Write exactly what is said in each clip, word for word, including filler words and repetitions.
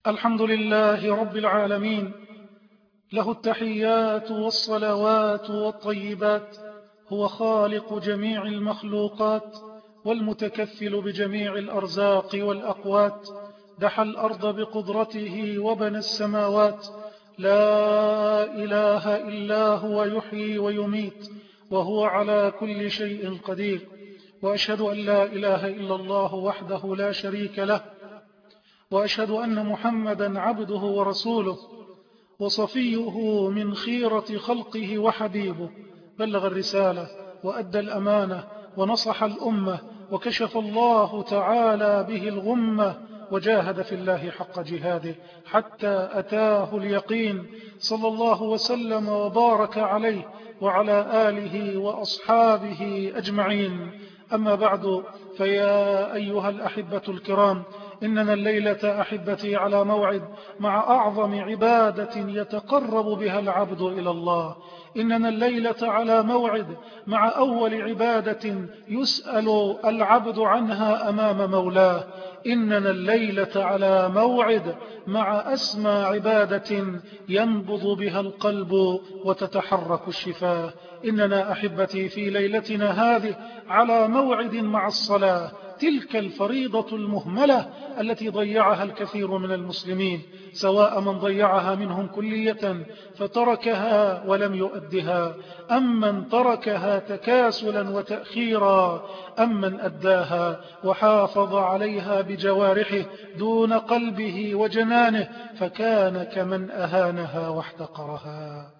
الحمد لله رب العالمين، له التحيات والصلوات والطيبات، هو خالق جميع المخلوقات والمتكفل بجميع الأرزاق والأقوات، دحى الأرض بقدرته وبنى السماوات. لا إله إلا هو يحيي ويميت وهو على كل شيء قدير. وأشهد أن لا إله إلا الله وحده لا شريك له، وأشهد أن محمدا عبده ورسوله وصفيه من خيرة خلقه وحبيبه، بلغ الرسالة وأدى الأمانة ونصح الأمة، وكشف الله تعالى به الغمة، وجاهد في الله حق جهاده حتى أتاه اليقين، صلى الله وسلم وبارك عليه وعلى آله وأصحابه أجمعين. أما بعد، فيا أيها الأحبة الكرام، إننا الليلة أحبتي على موعد مع أعظم عبادة يتقرب بها العبد إلى الله. إننا الليلة على موعد مع أول عبادة يسأل العبد عنها أمام مولاه. إننا الليلة على موعد مع أسمى عبادة ينبض بها القلب وتتحرك الشفاه. إننا أحبتي في ليلتنا هذه على موعد مع الصلاة، تلك الفريضة المهملة التي ضيعها الكثير من المسلمين، سواء من ضيعها منهم كلية فتركها ولم يؤدها، أم من تركها تكاسلا وتأخيرا، أم من أداها وحافظ عليها بجوارحه دون قلبه وجنانه، فكان كمن أهانها واحتقرها.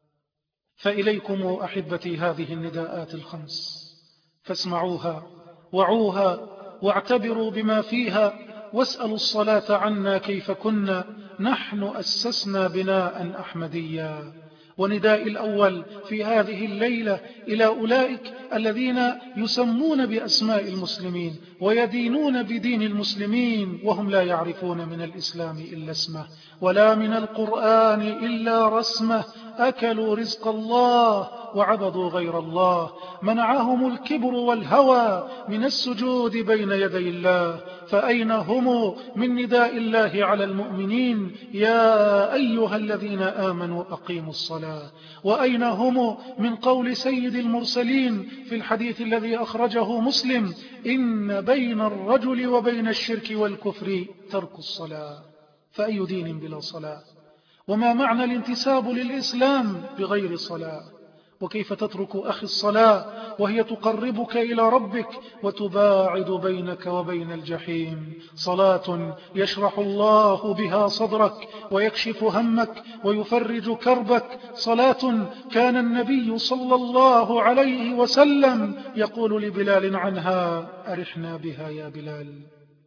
فإليكم أحبتي هذه النداءات الخمس، فاسمعوها وعوها واعتبروا بما فيها، واسألوا الصلاة عنا كيف كنا، نحن أسسنا بناء أحمديا. ونداء الأول في هذه الليلة إلى أولئك الذين يسمون بأسماء المسلمين ويدينون بدين المسلمين وهم لا يعرفون من الإسلام إلا اسمه ولا من القرآن إلا رسمه، أكلوا رزق الله وعبدوا غير الله، منعهم الكبر والهوى من السجود بين يدي الله، فأين هم من نداء الله على المؤمنين يا أيها الذين آمنوا أقيموا الصلاة؟ وأين هم من قول سيد المرسلين في الحديث الذي أخرجه مسلم: إن بين الرجل وبين الشرك والكفر ترك الصلاة؟ فأي دين بلا صلاة؟ وما معنى الانتساب للإسلام بغير صلاة؟ وكيف تترك أخي الصلاة وهي تقربك إلى ربك وتباعد بينك وبين الجحيم؟ صلاة يشرح الله بها صدرك ويكشف همك ويفرج كربك، صلاة كان النبي صلى الله عليه وسلم يقول لبلال عنها: أرحنا بها يا بلال.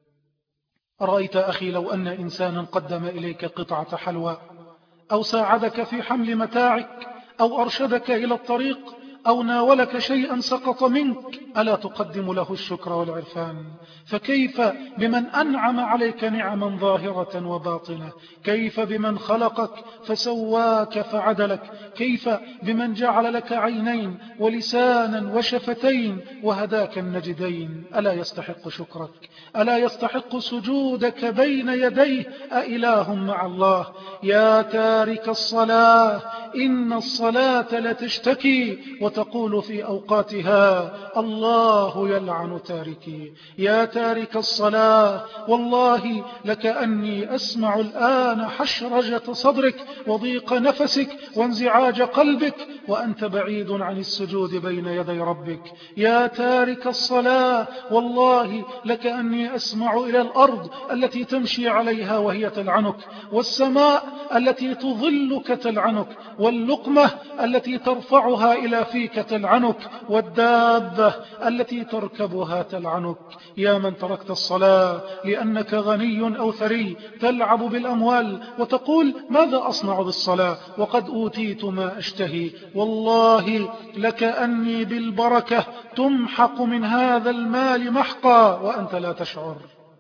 أرأيت أخي لو أن إنسانا قدم إليك قطعة حلوى، أو ساعدك في حمل متاعك، أو أرشدك إلى الطريق، أو ناولك شيئا سقط منك، ألا تقدم له الشكر والعرفان؟ فكيف بمن أنعم عليك نعما ظاهرة وباطنة؟ كيف بمن خلقك فسواك فعدلك؟ كيف بمن جعل لك عينين ولسانا وشفتين وهداك النجدين؟ ألا يستحق شكرك؟ ألا يستحق سجودك بين يديه؟ أإله مع الله؟ يا تارك الصلاة، إن الصلاة لتشتكي وتقول في أوقاتها: الله يلعن تاركي. يا تارك الصلاة، والله لكأني أسمع الآن حشرجة صدرك وضيق نفسك وانزعاج قلبك وأنت بعيد عن السجود بين يدي ربك. يا تارك الصلاة، والله لكأني أسمع إلى الأرض التي تمشي عليها وهي تلعنك، والسماء التي تظلك تلعنك، واللقمة التي ترفعها إلى فيك تلعنك، والدابة التي تركبها تلعنك. يا من تركت الصلاة لأنك غني أو ثري تلعب بالأموال وتقول: ماذا أصنع بالصلاة وقد أوتيت ما أشتهي؟ والله لكأني بالبركة تمحق من هذا المال محقا وأنت لا تشعر.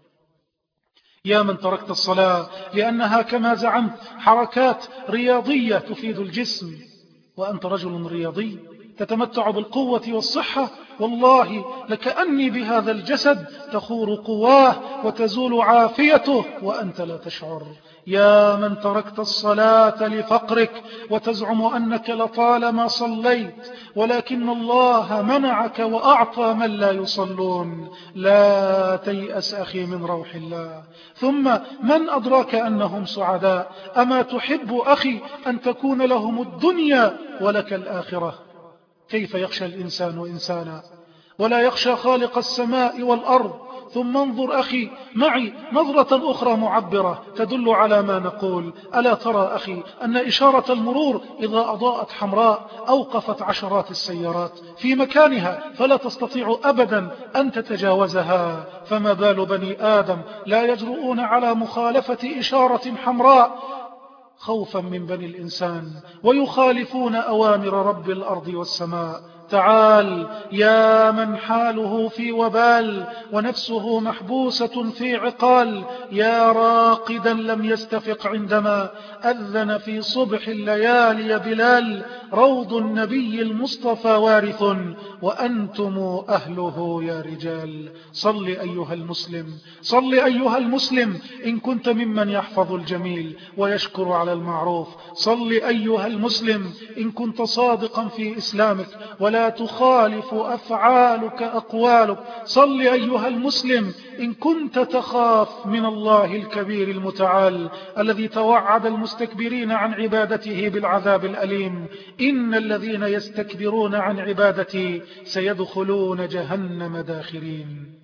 يا من تركت الصلاة لأنها كما زعمت حركات رياضية تفيد الجسم، وأنت رجل رياضي تتمتع بالقوة والصحة والله لكأني بهذا الجسد تخور قواه وتزول عافيته وأنت لا تشعر. يا من تركت الصلاة لفقرك وتزعم أنك لطالما صليت، ولكن الله منعك وأعطى من لا يصلون. لا تيأس أخي من روح الله. ثم من أدراك أنهم سعداء؟ أما تحب أخي أن تكون لهم الدنيا ولك الآخرة؟ كيف يخشى الإنسان إنسانا ولا يخشى خالق السماء والأرض؟ ثم انظر أخي معي نظرة أخرى معبرة تدل على ما نقول. ألا ترى أخي أن إشارة المرور إذا أضاءت حمراء أوقفت عشرات السيارات في مكانها فلا تستطيع أبدا أن تتجاوزها؟ فما بال بني آدم لا يجرؤون على مخالفة إشارة حمراء خوفا من بني الإنسان ويخالفون أوامر رب الأرض والسماء. تعال يا من حاله في وبال ونفسه محبوسة في عقال، يا راقدا لم يستفق عندما أذن في صبح الليالي يا بلال. روض النبي المصطفى وارث وأنتم أهله يا رجال. صل أيها المسلم، صل أيها المسلم إن كنت ممن يحفظ الجميل ويشكر على المعروف. صل أيها المسلم إن كنت صادقا في إسلامك ولا تخالف أفعالك أقوالك. صل أيها المسلم إن كنت تخاف من الله الكبير المتعال الذي توعد المستكبرين عن عبادته بالعذاب الأليم. إن الذين يستكبرون عن عبادتي سيدخلون جهنم داخرين.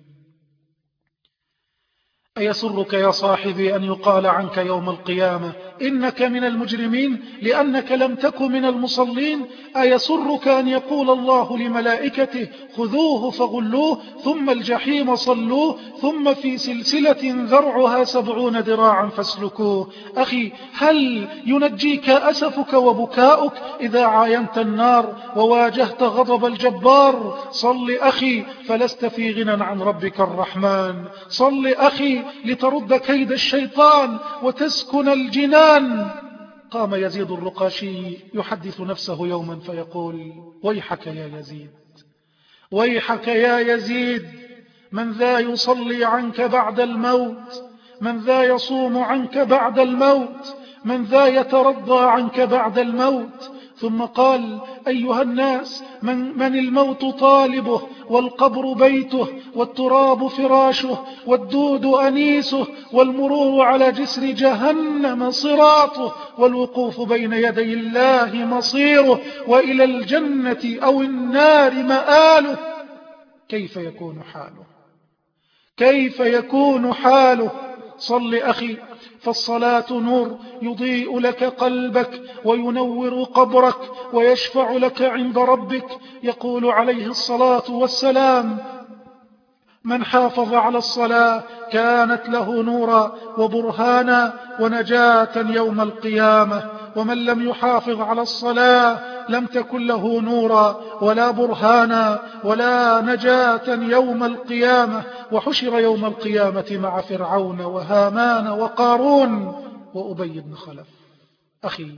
أيسرك يا صاحبي أن يقال عنك يوم القيامة إنك من المجرمين لأنك لم تكن من المصلين؟ أيسرك أن يقول الله لملائكته خذوه فغلوه ثم الجحيم صلوه ثم في سلسلة ذرعها سبعون ذراعا فاسلكوه؟ أخي هل ينجيك أسفك وبكاؤك إذا عاينت النار وواجهت غضب الجبار؟ صل أخي فلست في غنى عن ربك الرحمن. صل أخي لترد كيد الشيطان وتسكن الجنان. قام يزيد الرقاشي يحدث نفسه يوما فيقول ويحك يا يزيد، ويحك يا يزيد، من ذا يصلي عنك بعد الموت، من ذا يصوم عنك بعد الموت، من ذا يترضى عنك بعد الموت. ثم قال أيها الناس، من, من الموت طالبه والقبر بيته والتراب فراشه والدود أنيسه والمرور على جسر جهنم صراطه والوقوف بين يدي الله مصيره وإلى الجنة أو النار مآله. كيف يكون حاله؟ كيف يكون حاله؟ صل أخي فالصلاة نور يضيء لك قلبك وينور قبرك ويشفع لك عند ربك. يقول عليه الصلاة والسلام من حافظ على الصلاة كانت له نورا وبرهانا ونجاة يوم القيامة، ومن لم يحافظ على الصلاة لم تكن له نورا ولا برهانا ولا نجاة يوم القيامة. وحشر يوم القيامة مع فرعون وهامان وقارون وأبي بن خلف. أخي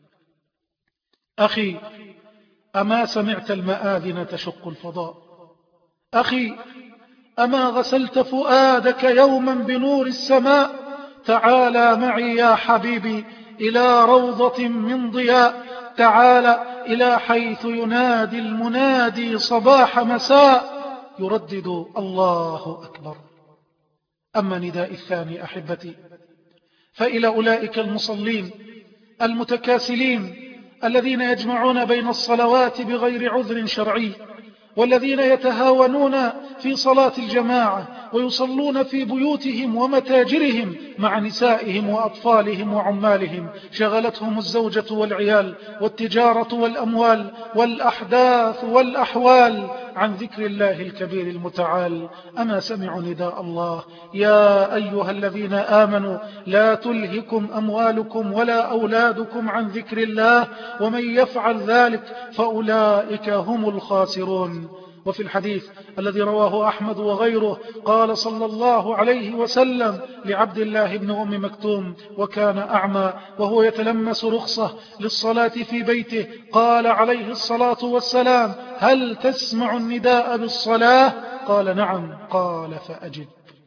أخي أما سمعت المآذن تشق الفضاء؟ أخي أما غسلت فؤادك يوما بنور السماء؟ تعالى معي يا حبيبي إلى روضة من ضياء، تعالى إلى حيث ينادي المنادي صباح مساء يردد الله أكبر. أما نداء الثاني أحبتي فإلى أولئك المصلين المتكاسلين الذين يجمعون بين الصلوات بغير عذر شرعي، والذين يتهاونون في صلاة الجماعة ويصلون في بيوتهم ومتاجرهم مع نسائهم وأطفالهم وعمالهم، شغلتهم الزوجة والعيال والتجارة والأموال والأحداث والأحوال عن ذكر الله الكبير المتعال. أما سمعوا نداء الله يا أيها الذين آمنوا لا تلهكم أموالكم ولا أولادكم عن ذكر الله ومن يفعل ذلك فأولئك هم الخاسرون. وفي الحديث الذي رواه أحمد وغيره قال صلى الله عليه وسلم لعبد الله بن أم مكتوم وكان أعمى وهو يتلمس رخصة للصلاة في بيته، قال عليه الصلاة والسلام: هل تسمع النداء بالصلاة؟ قال: نعم. قال: فأجب.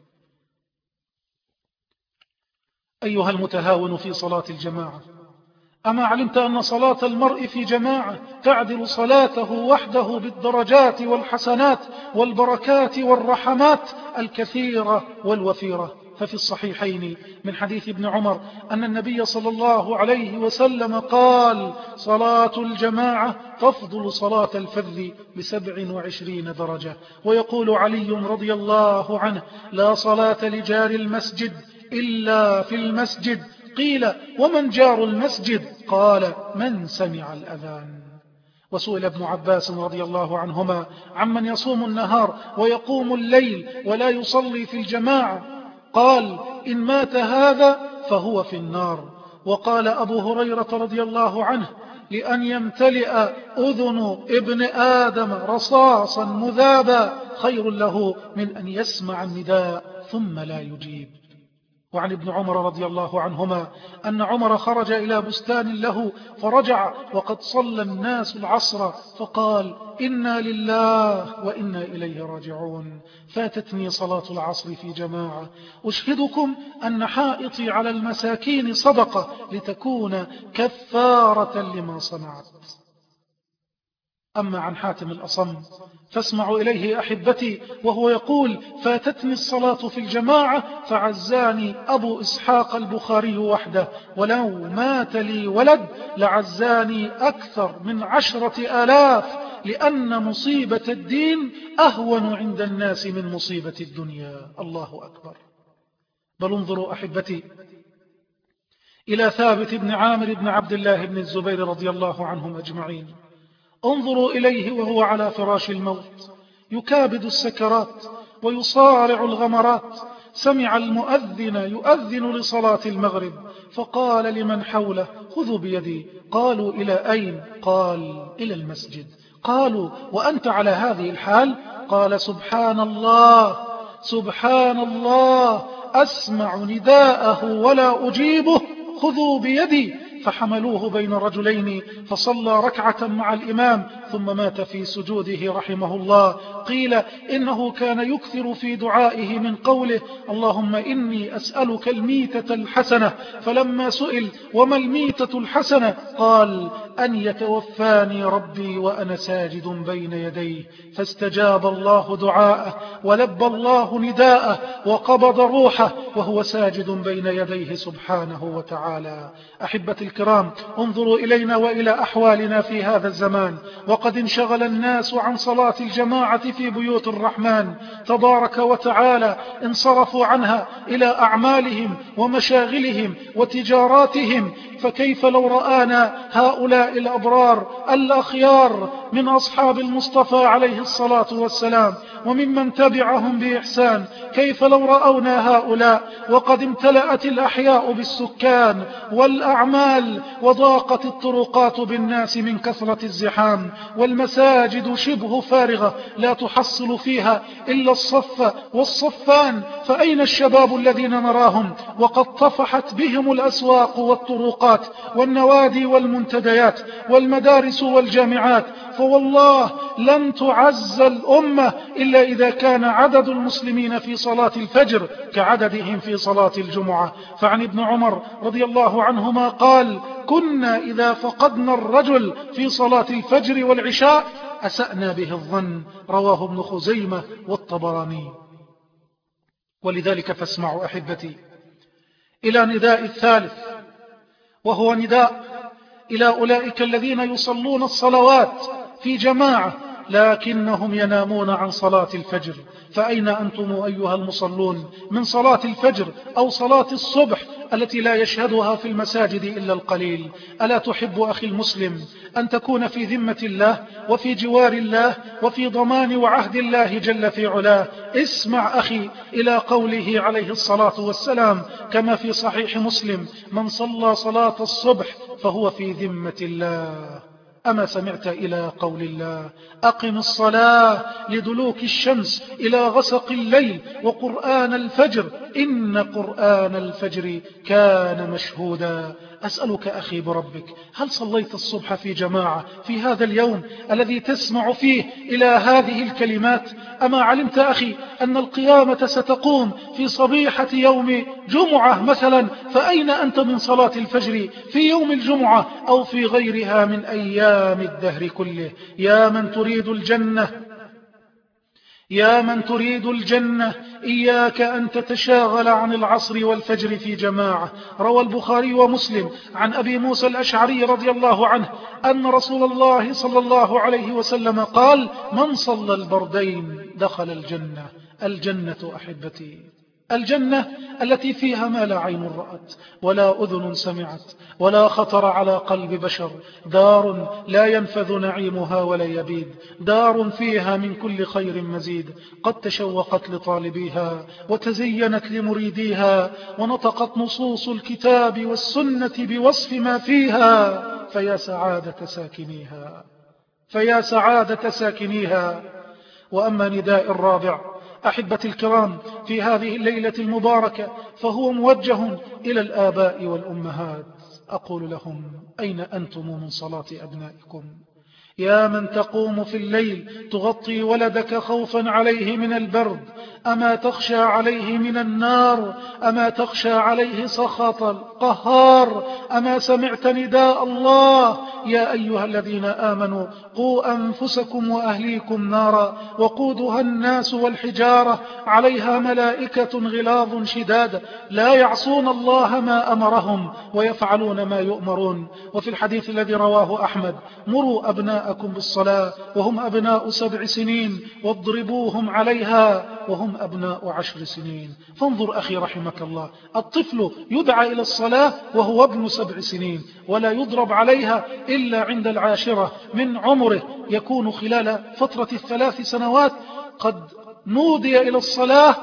أيها المتهاون في صلاة الجماعة، أما علمت أن صلاة المرء في جماعة تعدل صلاته وحده بالدرجات والحسنات والبركات والرحمات الكثيرة والوفيرة؟ ففي الصحيحين من حديث ابن عمر أن النبي صلى الله عليه وسلم قال: صلاة الجماعة تفضل صلاة الفذ بسبع وعشرين درجة. ويقول علي رضي الله عنه: لا صلاة لجار المسجد إلا في المسجد. قيل: ومن جار المسجد؟ قال: من سمع الأذان. وسئل ابن عباس رضي الله عنهما عمن يصوم النهار ويقوم الليل ولا يصلي في الجماعة، قال: إن مات هذا فهو في النار. وقال أبو هريرة رضي الله عنه: لأن يمتلئ أذن ابن آدم رصاصا مذابا خير له من أن يسمع النداء ثم لا يجيب. وعن ابن عمر رضي الله عنهما أن عمر خرج إلى بستان له فرجع وقد صلى الناس العصر فقال: إنا لله وإنا إليه راجعون، فاتتني صلاة العصر في جماعة، أشهدكم أن حائطي على المساكين صدقة لتكون كفارة لما صنعت. أما عن حاتم الأصم فاسمعوا إليه أحبتي وهو يقول: فاتتني الصلاة في الجماعة فعزاني أبو إسحاق البخاري وحده، ولو مات لي ولد لعزاني أكثر من عشرة آلاف، لأن مصيبة الدين أهون عند الناس من مصيبة الدنيا. الله أكبر. بل انظروا أحبتي إلى ثابت بن عامر بن عبد الله بن الزبير رضي الله عنهم أجمعين. انظروا إليه وهو على فراش الموت يكابد السكرات ويصارع الغمرات، سمع المؤذن يؤذن لصلاة المغرب فقال لمن حوله: خذوا بيدي. قالوا: إلى أين؟ قال: إلى المسجد. قالوا: وأنت على هذه الحال؟ قال: سبحان الله سبحان الله، أسمع نداءه ولا أجيبه، خذوا بيدي. فحملوه بين رجلين فصلى ركعة مع الإمام ثم مات في سجوده رحمه الله. قيل إنه كان يكثر في دعائه من قوله: اللهم إني أسألك الميتة الحسنة. فلما سئل: وما الميتة الحسنة؟ قال: أن يتوفاني ربي وأنا ساجد بين يديه، فاستجاب الله دعاءه ولبى الله نداءه وقبض روحه وهو ساجد بين يديه سبحانه وتعالى. أحبة الكرام، انظروا إلينا وإلى أحوالنا في هذا الزمان، وقد انشغل الناس عن صلاة الجماعة في بيوت الرحمن تبارك وتعالى، انصرفوا عنها إلى أعمالهم ومشاغلهم وتجاراتهم. فكيف لو رآنا هؤلاء الأبرار الأخيار من أصحاب المصطفى عليه الصلاة والسلام وممن تبعهم بإحسان، كيف لو رأونا هؤلاء وقد امتلأت الأحياء بالسكان والأعمال وضاقت الطرقات بالناس من كثرة الزحام، والمساجد شبه فارغة لا تحصل فيها إلا الصف والصفان، فأين الشباب الذين نراهم وقد طفحت بهم الأسواق والطرقات والنوادي والمنتديات والمدارس والجامعات؟ فوالله لن تعز الأمة إلا إذا كان عدد المسلمين في صلاة الفجر كعددهم في صلاة الجمعة. فعن ابن عمر رضي الله عنهما قال: كنا إذا فقدنا الرجل في صلاة الفجر والعشاء أسأنا به الظن. رواه ابن خزيمة والطبراني. ولذلك فاسمعوا أحبتي إلى نداء الثالث، وهو نداء إلى أولئك الذين يصلون الصلوات في جماعة لكنهم ينامون عن صلاة الفجر. فأين أنتم أيها المصلون من صلاة الفجر أو صلاة الصبح التي لا يشهدها في المساجد إلا القليل؟ ألا تحب أخي المسلم أن تكون في ذمة الله وفي جوار الله وفي ضمان وعهد الله جل في علاه؟ اسمع أخي إلى قوله عليه الصلاة والسلام كما في صحيح مسلم: من صلى صلاة الصبح فهو في ذمة الله. أما سمعت إلى قول الله أقم الصلاة لدلوك الشمس إلى غسق الليل وقرآن الفجر إن قرآن الفجر كان مشهودا. أسألك أخي بربك، هل صليت الصبح في جماعة في هذا اليوم الذي تسمع فيه إلى هذه الكلمات؟ أما علمت أخي أن القيامة ستقوم في صبيحة يوم جمعة مثلا، فأين أنت من صلاة الفجر في يوم الجمعة أو في غيرها من أيام الدهر كله؟ يا من تريد الجنة يا من تريد الجنة إياك أن تتشاغل عن العصر والفجر في جماعة. روى البخاري ومسلم عن أبي موسى الأشعري رضي الله عنه أن رسول الله صلى الله عليه وسلم قال: من صلى البردين دخل الجنة. الجنة أحبتي، الجنة التي فيها ما لا عين رأت ولا أذن سمعت ولا خطر على قلب بشر، دار لا ينفذ نعيمها ولا يبيد، دار فيها من كل خير مزيد، قد تشوقت لطالبيها وتزينت لمريديها، ونطقت نصوص الكتاب والسنة بوصف ما فيها، فيا سعادة ساكنيها فيا سعادة ساكنيها. وأما نداء الرابع أحبتي الكرام في هذه الليلة المباركة فهو موجه إلى الآباء والأمهات. أقول لهم: أين أنتم من صلاة أبنائكم؟ يا من تقوم في الليل تغطي ولدك خوفا عليه من البرد، أما تخشى عليه من النار؟ أما تخشى عليه سخط القهار؟ أما سمعت نداء الله: يا أيها الذين آمنوا قوا أنفسكم وأهليكم نارا وقودها الناس والحجارة عليها ملائكة غلاظ شداد لا يعصون الله ما أمرهم ويفعلون ما يؤمرون. وفي الحديث الذي رواه أحمد: مروا أبناءكم بالصلاة وهم أبناء سبع سنين واضربوهم عليها وهم أبناء عشر سنين. فانظر أخي رحمك الله، الطفل يدعى إلى الصلاة وهو ابن سبع سنين ولا يضرب عليها إلا عند العاشرة من عمره، يكون خلال فترة الثلاث سنوات قد نودي إلى الصلاة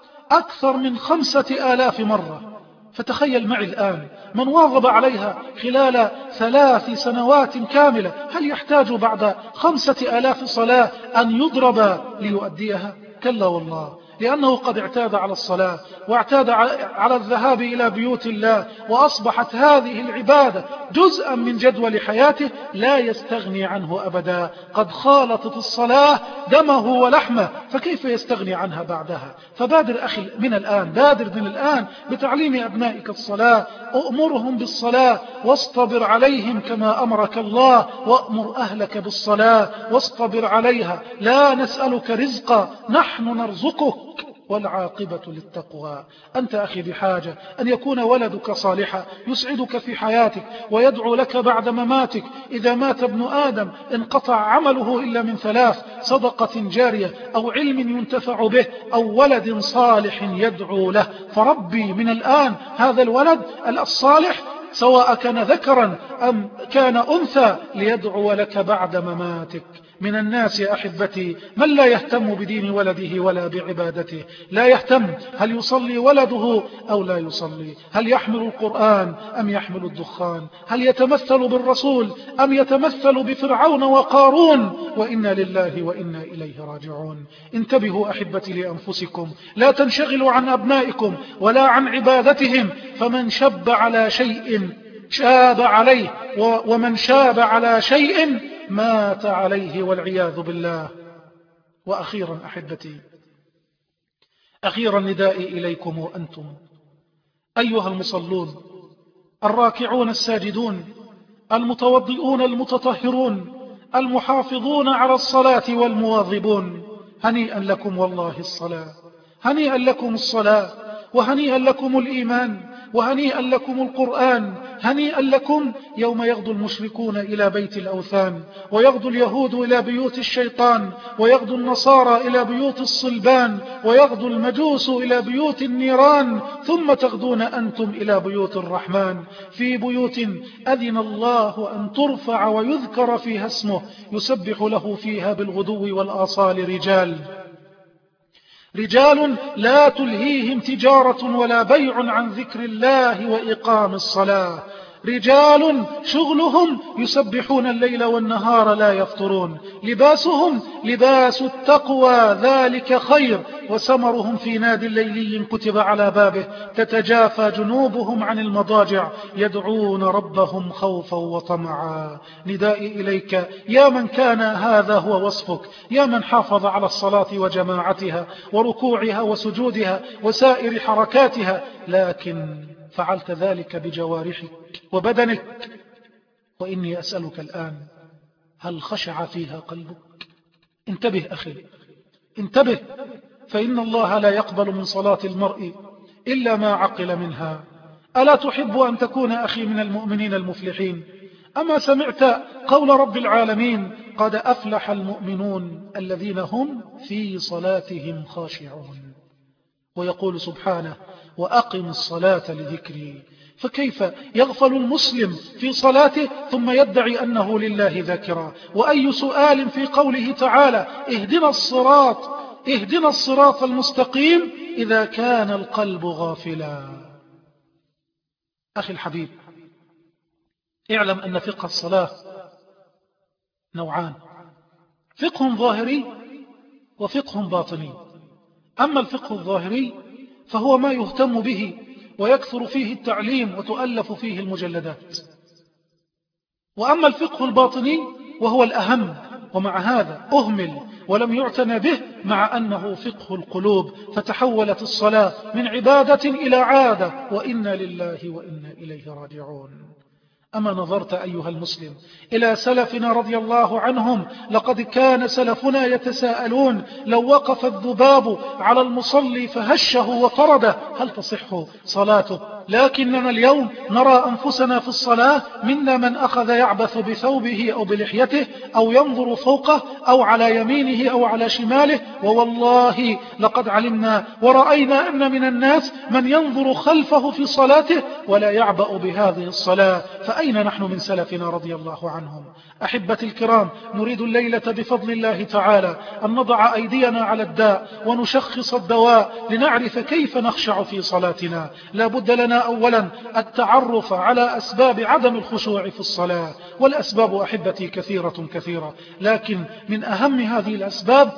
أكثر من خمسة آلاف مرة. فتخيل معي الآن من واظب عليها خلال ثلاث سنوات كاملة، هل يحتاج بعد خمسة آلاف صلاة أن يضرب ليؤديها؟ كلا والله، لأنه قد اعتاد على الصلاة واعتاد على الذهاب إلى بيوت الله، وأصبحت هذه العبادة جزءا من جدول حياته لا يستغني عنه أبدا. قد خالطت الصلاة دمه ولحمه، فكيف يستغني عنها بعدها؟ فبادر أخي من الآن، بادر من الآن بتعليم أبنائك الصلاة، أؤمرهم بالصلاة واصطبر عليهم كما أمرك الله، وأمر أهلك بالصلاة واصطبر عليها. لا نسألك رزقا، نحن نرزقك، والعاقبة للتقوى. أنت أخي بحاجة أن يكون ولدك صالحا يسعدك في حياتك ويدعو لك بعد مماتك. إذا مات ابن آدم انقطع عمله إلا من ثلاث: صدقة جارية أو علم ينتفع به أو ولد صالح يدعو له. فربي من الآن هذا الولد الصالح سواء كان ذكرا أم كان أنثى ليدعو لك بعد مماتك. من الناس يا أحبتي من لا يهتم بدين ولده ولا بعبادته، لا يهتم هل يصلي ولده أو لا يصلي، هل يحمل القرآن أم يحمل الدخان، هل يتمثل بالرسول أم يتمثل بفرعون وقارون. وإنا لله وإنا إليه راجعون. انتبهوا أحبتي لأنفسكم، لا تنشغلوا عن أبنائكم ولا عن عبادتهم، فمن شب على شيء شاب عليه، ومن شاب على شيء مات عليه والعياذ بالله. وأخيرا أحبتي، أخيرا ندائي إليكم وأنتم أيها المصلون الراكعون الساجدون المتوضئون المتطهرون المحافظون على الصلاة والمواظبون، هنيئا لكم والله الصلاة، هنيئا لكم الصلاة، وهنيئا لكم الإيمان، وهنيئا لكم القرآن، هنيئا لكم يوم يغدو المشركون إلى بيت الأوثان، ويغدو اليهود إلى بيوت الشيطان، ويغدو النصارى إلى بيوت الصلبان، ويغدو المجوس إلى بيوت النيران، ثم تغدون أنتم إلى بيوت الرحمن، في بيوت أذن الله أن ترفع ويذكر فيها اسمه يسبح له فيها بالغدو والآصال رجال رجال لا تلهيهم تجارة ولا بيع عن ذكر الله وإقام الصلاة. رجال شغلهم يسبحون الليل والنهار لا يفطرون، لباسهم لباس التقوى ذلك خير، وسمرهم في ناد ليلي كتب على بابه، تتجافى جنوبهم عن المضاجع يدعون ربهم خوفا وطمعا. ندائي إليك يا من كان هذا هو وصفك، يا من حافظ على الصلاة وجماعتها وركوعها وسجودها وسائر حركاتها، لكن فعلت ذلك بجوارحك وبدنك، وإني أسألك الآن هل خشع فيها قلبك؟ انتبه أخي، انتبه، فإن الله لا يقبل من صلاة المرء إلا ما عقل منها. ألا تحب أن تكون أخي من المؤمنين المفلحين؟ أما سمعت قول رب العالمين قد أفلح المؤمنون الذين هم في صلاتهم خاشعون، ويقول سبحانه وأقم الصلاة لذكري. فكيف يغفل المسلم في صلاته ثم يدعي أنه لله ذاكرا؟ وأي سؤال في قوله تعالى اهدنا الصراط اهدنا الصراط المستقيم إذا كان القلب غافلا. أخي الحبيب، اعلم أن فقه الصلاة نوعان، فقه ظاهري وفقه باطني. أما الفقه الظاهري فهو ما يهتم به ويكثر فيه التعليم وتؤلف فيه المجلدات، وأما الفقه الباطني وهو الأهم، ومع هذا أهمل ولم يعتنى به، مع أنه فقه القلوب، فتحولت الصلاة من عبادة إلى عادة، وإنا لله وإنا إليه راجعون. أما نظرت أيها المسلم إلى سلفنا رضي الله عنهم، لقد كان سلفنا يتساءلون لو وقف الذباب على المصلي فهشه وطرده هل تصح صلاته؟ لكننا اليوم نرى أنفسنا في الصلاة منا من أخذ يعبث بثوبه أو بلحيته أو ينظر فوقه أو على يمينه أو على شماله، ووالله لقد علمنا ورأينا أن من الناس من ينظر خلفه في صلاته ولا يعبأ بهذه الصلاة. فأين نحن من سلفنا رضي الله عنهم؟ أحبتي الكرام، نريد الليلة بفضل الله تعالى أن نضع أيدينا على الداء ونشخص الدواء لنعرف كيف نخشع في صلاتنا. لا بد لنا أولا التعرف على أسباب عدم الخشوع في الصلاة، والأسباب أحبتي كثيرة كثيرة، لكن من أهم هذه الأسباب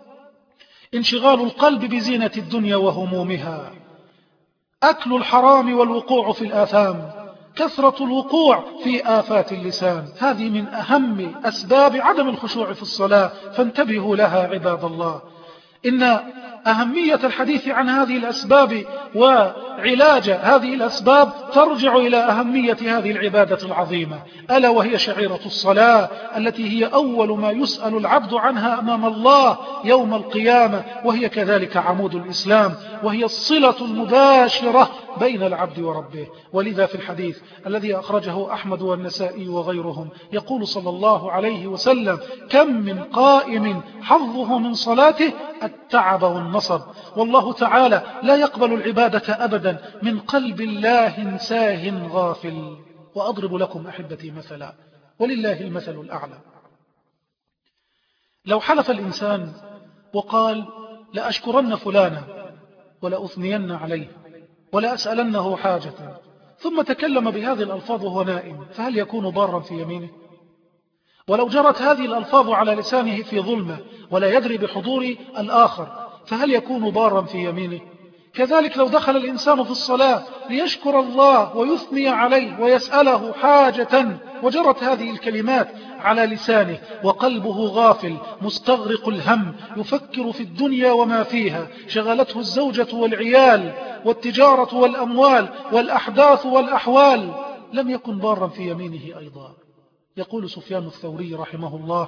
انشغال القلب بزينة الدنيا وهمومها، أكل الحرام والوقوع في الآثام، كثرة الوقوع في آفات اللسان، هذه من أهم أسباب عدم الخشوع في الصلاة، فانتبهوا لها عباد الله. إن أهمية الحديث عن هذه الأسباب وعلاج هذه الأسباب ترجع إلى أهمية هذه العبادة العظيمة، ألا وهي شعيرة الصلاة التي هي أول ما يسأل العبد عنها أمام الله يوم القيامة، وهي كذلك عمود الإسلام، وهي الصلة المباشرة بين العبد وربه. ولذا في الحديث الذي أخرجه أحمد والنسائي وغيرهم يقول صلى الله عليه وسلم كم من قائم حظه من صلاته التعب والنصب، والله تعالى لا يقبل العبادة أبدا من قلب الله ساه غافل. وأضرب لكم أحبتي مثلا، ولله المثل الأعلى. لو حلف الإنسان وقال لأشكرن فلانا ولأثنين عليه ولأسألنه حاجة، ثم تكلم بهذه الألفاظ وهو نائم، فهل يكون ضارا في يمينه؟ ولو جرت هذه الألفاظ على لسانه في ظلمة ولا يدري بحضور الآخر، فهل يكون ضارا في يمينه؟ كذلك لو دخل الإنسان في الصلاة ليشكر الله ويثني عليه ويسأله حاجة، وجرت هذه الكلمات على لسانه وقلبه غافل مستغرق الهم يفكر في الدنيا وما فيها، شغلته الزوجة والعيال والتجارة والأموال والأحداث والأحوال، لم يكن ضارا في يمينه أيضا. يقول سفيان الثوري رحمه الله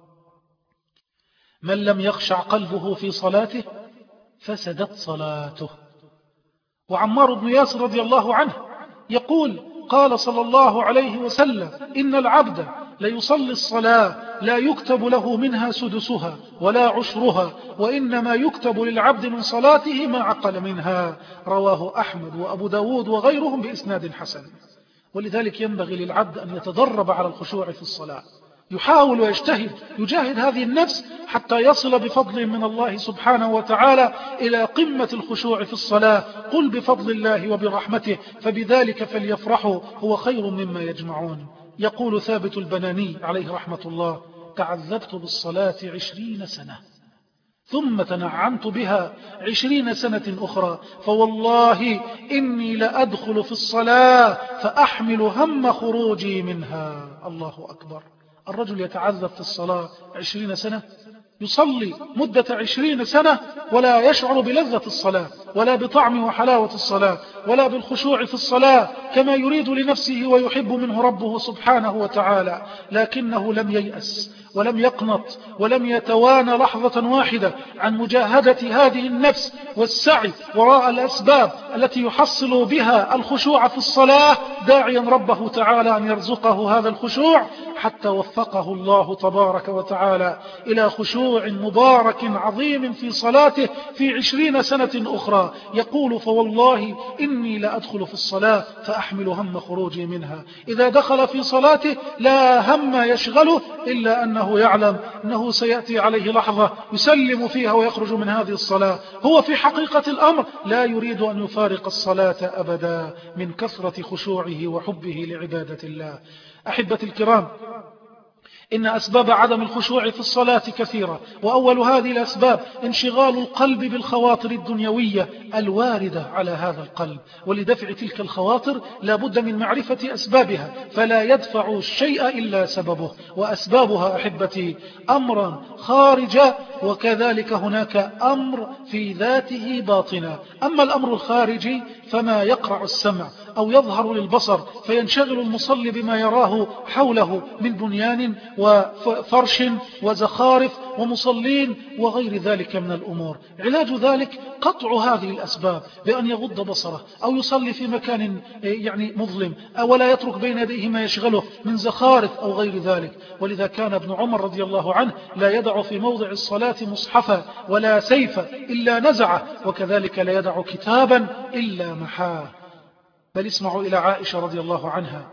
من لم يخشع قلبه في صلاته فسدت صلاته. وعمار بن ياسر رضي الله عنه يقول قال صلى الله عليه وسلم إن العبد ليصلي الصلاة لا يكتب له منها سدسها ولا عشرها، وإنما يكتب للعبد من صلاته ما عقل منها. رواه أحمد وأبو داود وغيرهم بإسناد حسن. ولذلك ينبغي للعبد أن يتدرب على الخشوع في الصلاة، يحاول ويجتهد يجاهد هذه النفس حتى يصل بفضل من الله سبحانه وتعالى إلى قمة الخشوع في الصلاة. قل بفضل الله وبرحمته فبذلك فليفرحوا هو خير مما يجمعون. يقول ثابت البناني عليه رحمة الله: تعذبت بالصلاة عشرين سنة ثم تنعمت بها عشرين سنة أخرى، فوالله إني لأدخل في الصلاة فأحمل هم خروجي منها. الله أكبر. الرجل يتعذب في الصلاة عشرين سنة، يصلي مدة عشرين سنة ولا يشعر بلذة الصلاة ولا بطعم وحلاوة الصلاة ولا بالخشوع في الصلاة كما يريد لنفسه ويحب منه ربه سبحانه وتعالى، لكنه لم ييأس ولم يقنط ولم يتوانى لحظة واحدة عن مجاهدة هذه النفس والسعي وراء الأسباب التي يحصل بها الخشوع في الصلاة، داعيا ربه تعالى أن يرزقه هذا الخشوع، حتى وفقه الله تبارك وتعالى إلى خشوع مبارك عظيم في صلاته في عشرين سنة أخرى. يقول: فوالله إني لأدخل في الصلاة فأحمل هم خروجي منها. إذا دخل في صلاته لا هم يشغله إلا أنه يعلم أنه سيأتي عليه لحظة يسلم فيها ويخرج من هذه الصلاة. هو في حقيقة الأمر لا يريد أن يفارق الصلاة أبدا من كثرة خشوعه وحبه لعبادة الله. أحبتي الكرام، إن أسباب عدم الخشوع في الصلاة كثيرة، وأول هذه الأسباب انشغال القلب بالخواطر الدنيوية الواردة على هذا القلب، ولدفع تلك الخواطر لا بد من معرفة أسبابها، فلا يدفع الشيء إلا سببه، وأسبابها أحبتي أمرا خارجا، وكذلك هناك أمر في ذاته باطنا. أما الأمر الخارجي فما يقرع السمع أو يظهر للبصر فينشغل المصلي بما يراه حوله من بنيان وفرش وزخارف ومصلين وغير ذلك من الأمور. علاج ذلك قطع هذه الأسباب بأن يغض بصره أو يصلي في مكان يعني مظلم أو لا يترك بين يديه ما يشغله من زخارف أو غير ذلك. ولذا كان ابن عمر رضي الله عنه لا يدع في موضع الصلاة مصحفا ولا سيفا إلا نزعه، وكذلك لا يدع كتابا إلا محاه. بل اسمعوا إلى عائشة رضي الله عنها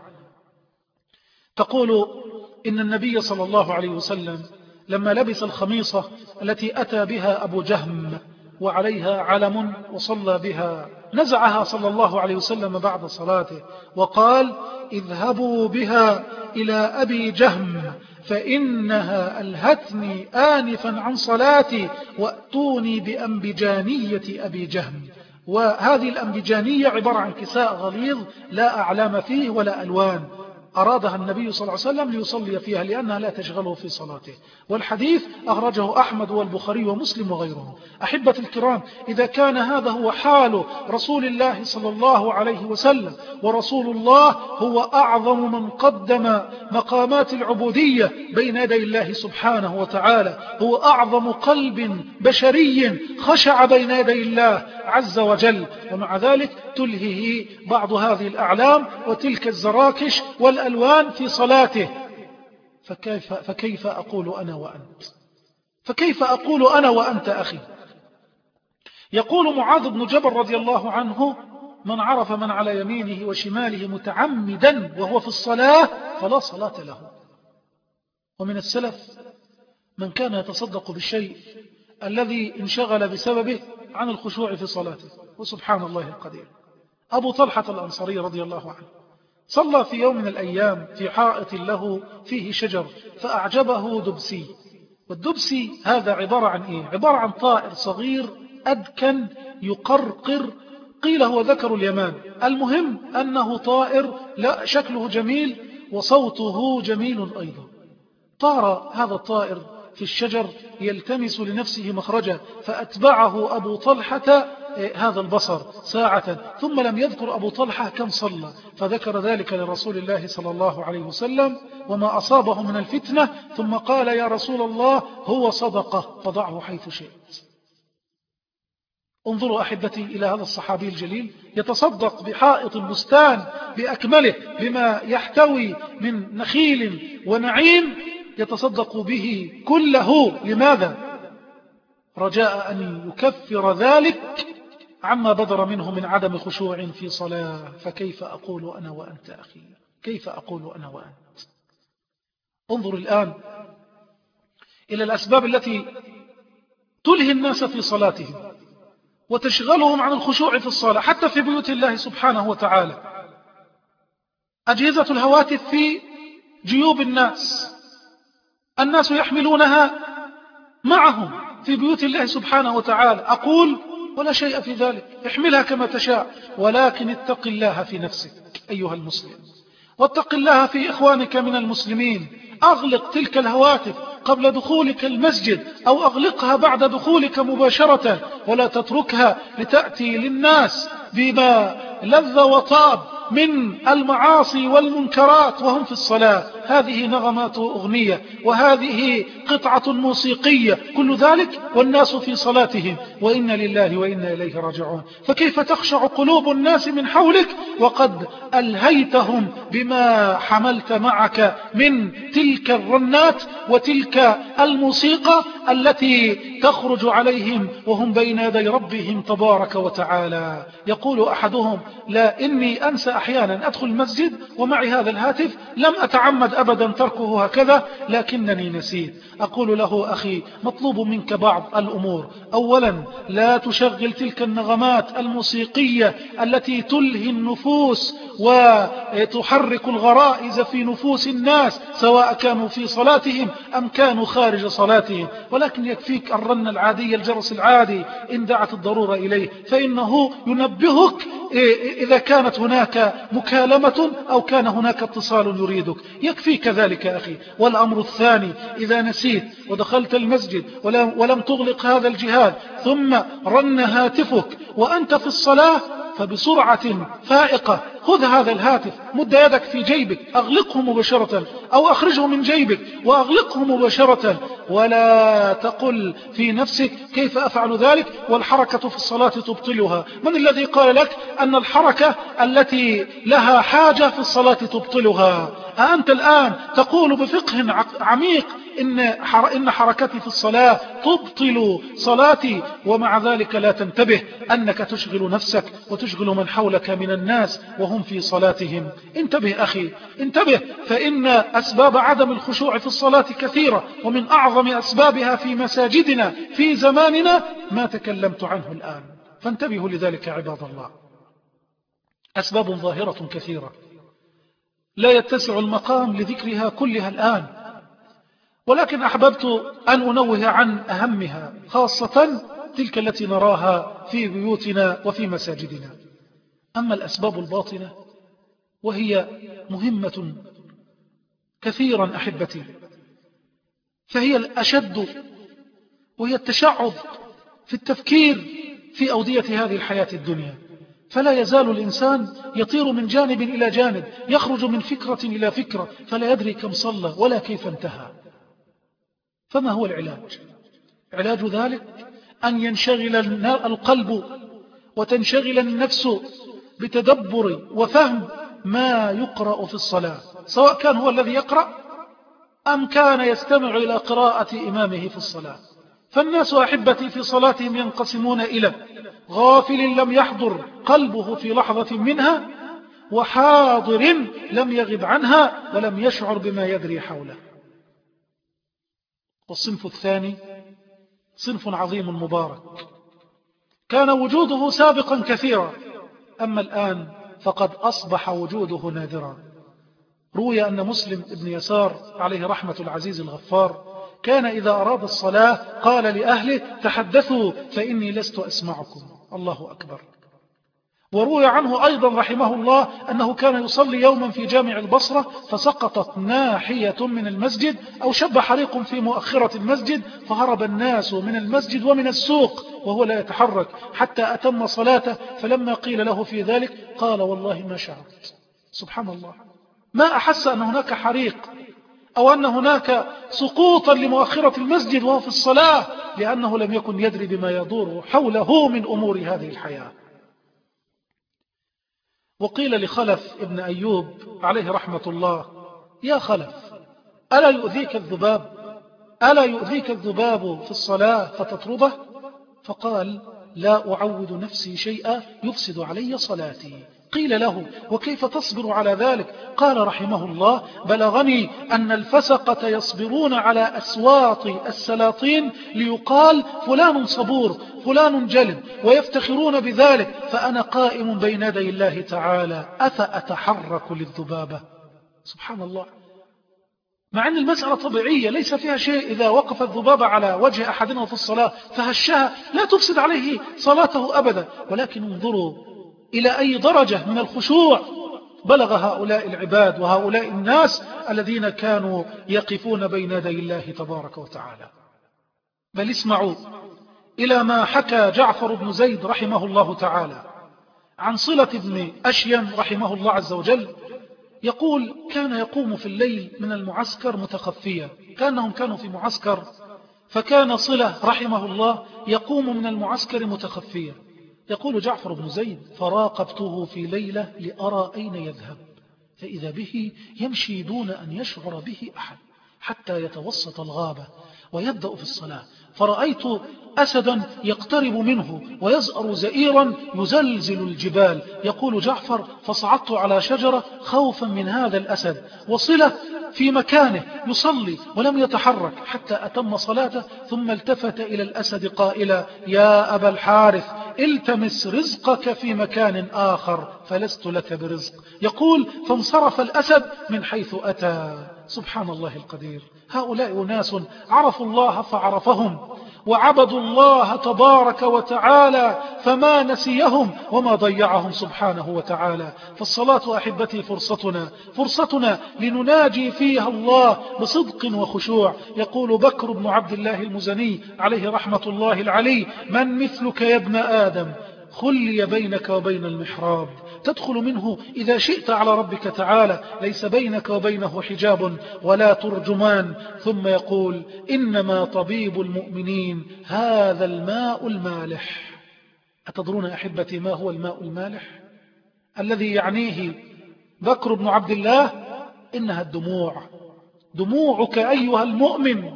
تقول: إن النبي صلى الله عليه وسلم لما لبس الخميصة التي أتى بها أبو جهم وعليها علم وصلى بها، نزعها صلى الله عليه وسلم بعد صلاته وقال: اذهبوا بها إلى أبي جهم فإنها ألهتني آنفا عن صلاتي وأتوني بأنبجانية أبي جهم. وهذه الأنبجانية عبارة عن كساء غليظ لا أعلام فيه ولا ألوان، أرادها النبي صلى الله عليه وسلم ليصلي فيها لأنها لا تشغله في صلاته. والحديث أخرجه أحمد والبخاري ومسلم وغيره. أحبة الكرام، إذا كان هذا هو حال رسول الله صلى الله عليه وسلم، ورسول الله هو أعظم من قدم مقامات العبودية بين يدي الله سبحانه وتعالى، هو أعظم قلب بشري خشع بين يدي الله عز وجل، ومع ذلك تلهه بعض هذه الأعلام وتلك الزراكش والألوان في صلاته. فكيف, فكيف أقول أنا وأنت؟ فكيف أقول أنا وأنت أخي؟ يقول معاذ بن جبل رضي الله عنه: من عرف من على يمينه وشماله متعمدا وهو في الصلاة فلا صلاة له. ومن السلف من كان يتصدق بالشيء الذي انشغل بسببه عن الخشوع في صلاته، وسبحان الله القدير. أبو طلحة الأنصاري رضي الله عنه صلى في يوم من الأيام في حائط له فيه شجر فأعجبه دبسي. والدبسي هذا عبارة عن إيه؟ عبارة عن طائر صغير أدكن يقرقر، قيل هو ذكر اليمان. المهم أنه طائر لا شكله جميل وصوته جميل أيضا. طار هذا الطائر في الشجر يلتمس لنفسه مخرجا، فأتبعه أبو طلحة هذا البصر ساعة، ثم لم يذكر أبو طلحة كم صلى، فذكر ذلك لرسول الله صلى الله عليه وسلم وما أصابه من الفتنة، ثم قال: يا رسول الله هو صدقة فضعه حيث شئت. انظروا أحبتي إلى هذا الصحابي الجليل يتصدق بحائط البستان بأكمله بما يحتوي من نخيل ونعيم، يتصدق به كله. لماذا؟ رجاء أن يكفر ذلك عما بدر منه من عدم خشوع في صلاة. فكيف أقول أنا وأنت أخي؟ كيف أقول أنا وأنت؟ انظر الآن إلى الأسباب التي تلهي الناس في صلاتهم وتشغلهم عن الخشوع في الصلاة حتى في بيوت الله سبحانه وتعالى. أجهزة الهواتف في جيوب الناس، الناس يحملونها معهم في بيوت الله سبحانه وتعالى. أقول ولا شيء في ذلك، احملها كما تشاء، ولكن اتق الله في نفسك أيها المسلم، واتق الله في إخوانك من المسلمين. أغلق تلك الهواتف قبل دخولك المسجد أو أغلقها بعد دخولك مباشرة، ولا تتركها لتأتي للناس بما لذ وطاب من المعاصي والمنكرات وهم في الصلاة. هذه نغمات أغنية، وهذه قطعة موسيقية، كل ذلك والناس في صلاتهم، وإنا لله وإنا إليه راجعون. فكيف تخشع قلوب الناس من حولك وقد ألهيتهم بما حملت معك من تلك الرنات وتلك الموسيقى التي تخرج عليهم وهم بين يدي ربهم تبارك وتعالى. يقول أحدهم: لا إني أنسى أحيانا أدخل المسجد ومعي هذا الهاتف، لم أتعمد أبدا تركه هكذا لكنني نسيت. أقول له: أخي، مطلوب منك بعض الأمور. أولا، لا تشغل تلك النغمات الموسيقية التي تلهي النفوس وتحرك الغرائز في نفوس الناس سواء كانوا في صلاتهم أم كانوا خارج صلاتهم، ولكن يكفيك الرن العادي، الجرس العادي إن دعت الضرورة إليه، فإنه ينبهك إذا كانت هناك مكالمة أو كان هناك اتصال يريدك، يكفيك ذلك أخي. والأمر الثاني، إذا نسيت ودخلت المسجد ولم, ولم تغلق هذا الجهاز ثم رن هاتفك وأنت في الصلاة، فبسرعة فائقة خذ هذا الهاتف، مد يدك في جيبك، أغلقه مباشرة أو أخرجه من جيبك وأغلقه مباشرة، ولا تقل في نفسك كيف أفعل ذلك والحركة في الصلاة تبطلها. من الذي قال لك أن الحركة التي لها حاجة في الصلاة تبطلها؟ أنت الآن تقول بفقه عميق إن حركتي في الصلاة تبطل صلاتي، ومع ذلك لا تنتبه أنك تشغل نفسك وتشغل من حولك من الناس وهم في صلاتهم. انتبه أخي، انتبه، فإن أسباب عدم الخشوع في الصلاة كثيرة، ومن أعظم أسبابها في مساجدنا في زماننا ما تكلمت عنه الآن، فانتبهوا لذلك عباد الله. أسباب ظاهرة كثيرة لا يتسع المقام لذكرها كلها الآن، ولكن أحببت أن أنوه عن أهمها، خاصة تلك التي نراها في بيوتنا وفي مساجدنا. أما الأسباب الباطنة وهي مهمة كثيرا أحبتي، فهي الأشد، وهي التشعب في التفكير في أودية هذه الحياة الدنيا. فلا يزال الإنسان يطير من جانب إلى جانب، يخرج من فكرة إلى فكرة، فلا يدري كم صلى ولا كيف انتهى. فما هو العلاج؟ علاج ذلك أن ينشغل القلب وتنشغل النفس بتدبر وفهم ما يقرأ في الصلاة، سواء كان هو الذي يقرأ أم كان يستمع إلى قراءة إمامه في الصلاة. فالناس أحبتي في صلاتهم ينقسمون إلى غافل لم يحضر قلبه في لحظة منها، وحاضر لم يغب عنها ولم يشعر بما يدري حوله. والصنف الثاني صنف عظيم مبارك كان وجوده سابقا كثيرا، أما الآن فقد أصبح وجوده نادرا. روي أن مسلم ابن يسار عليه رحمة العزيز الغفار كان إذا أراد الصلاة قال لأهله: تحدثوا فإني لست أسمعكم. الله أكبر. وروي عنه أيضا رحمه الله أنه كان يصلي يوما في جامع البصرة، فسقطت ناحية من المسجد أو شب حريق في مؤخرة المسجد، فهرب الناس من المسجد ومن السوق وهو لا يتحرك حتى أتم صلاته. فلما قيل له في ذلك قال: والله ما شعرت. سبحان الله، ما أحس أن هناك حريق أو أن هناك سقوطا لمؤخرة المسجد وهو في الصلاة، لأنه لم يكن يدري بما يدور حوله من أمور هذه الحياة. وقيل لخلف ابن أيوب عليه رحمة الله: يا خلف، ألا يؤذيك الذباب ألا يؤذيك الذباب في الصلاة فتطرده؟ فقال: لا أعود نفسي شيئا يفسد علي صلاتي. قيل له: وكيف تصبر على ذلك؟ قال رحمه الله: بلغني أن الفسقة يصبرون على أسواط السلاطين ليقال فلان صبور فلان جلد، ويفتخرون بذلك، فأنا قائم بين يدي الله تعالى أفأتحرك للذبابة؟ سبحان الله. مع أن المسألة طبيعية ليس فيها شيء، إذا وقف الذبابة على وجه أحدنا في الصلاة فهشها لا تفسد عليه صلاته أبدا، ولكن انظروا إلى أي درجة من الخشوع بلغ هؤلاء العباد وهؤلاء الناس الذين كانوا يقفون بين يدي الله تبارك وتعالى. بل اسمعوا إلى ما حكى جعفر بن زيد رحمه الله تعالى عن صلة بن أشيم رحمه الله عز وجل، يقول: كان يقوم في الليل من المعسكر متخفيا، كأنهم كانوا في معسكر، فكان صلة رحمه الله يقوم من المعسكر متخفيا. يقول جعفر بن زيد: فراقبته في ليلة لأرى أين يذهب، فإذا به يمشي دون أن يشعر به أحد حتى يتوسط الغابة ويبدأ في الصلاة، فرأيت أسدا يقترب منه ويزأر زئيرا يزلزل الجبال. يقول جعفر: فصعدت على شجرة خوفا من هذا الأسد، وصلة في مكانه يصلي ولم يتحرك حتى أتم صلاته، ثم التفت إلى الأسد قائلا: يا أبا الحارث، التمس رزقك في مكان آخر فلست لك برزق. يقول: فانصرف الأسد من حيث أتى. سبحان الله القدير. هؤلاء ناس عرفوا الله فعرفهم، وعبدوا الله تبارك وتعالى فما نسيهم وما ضيعهم سبحانه وتعالى. فالصلاة أحبتي فرصتنا فرصتنا لنناجي فيها الله بصدق وخشوع. يقول بكر بن عبد الله المزني عليه رحمة الله العلي: من مثلك يا ابن آدم خلي بينك وبين المحراب، تدخل منه إذا شئت على ربك تعالى، ليس بينك وبينه حجاب ولا ترجمان. ثم يقول: إنما طبيب المؤمنين هذا الماء المالح. أتدرون أحبتي ما هو الماء المالح الذي يعنيه بكر بن عبد الله؟ إنها الدموع. دموعك أيها المؤمن،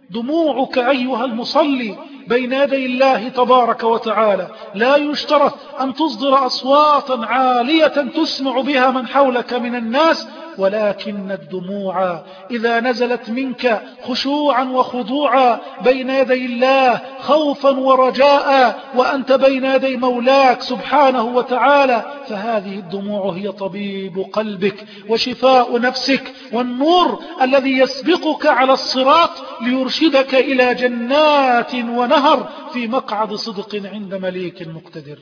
دموعك أيها المصلي بين يدي الله تبارك وتعالى. لا يشترط أن تصدر أصواتا عالية تسمع بها من حولك من الناس، ولكن الدموع إذا نزلت منك خشوعا وخضوعا بين يدي الله خوفا ورجاء وأنت بين يدي مولاك سبحانه وتعالى، فهذه الدموع هي طبيب قلبك وشفاء نفسك والنور الذي يسبقك على الصراط ليرشدك إلى جنات ونهر في مقعد صدق عند مليك مقتدر.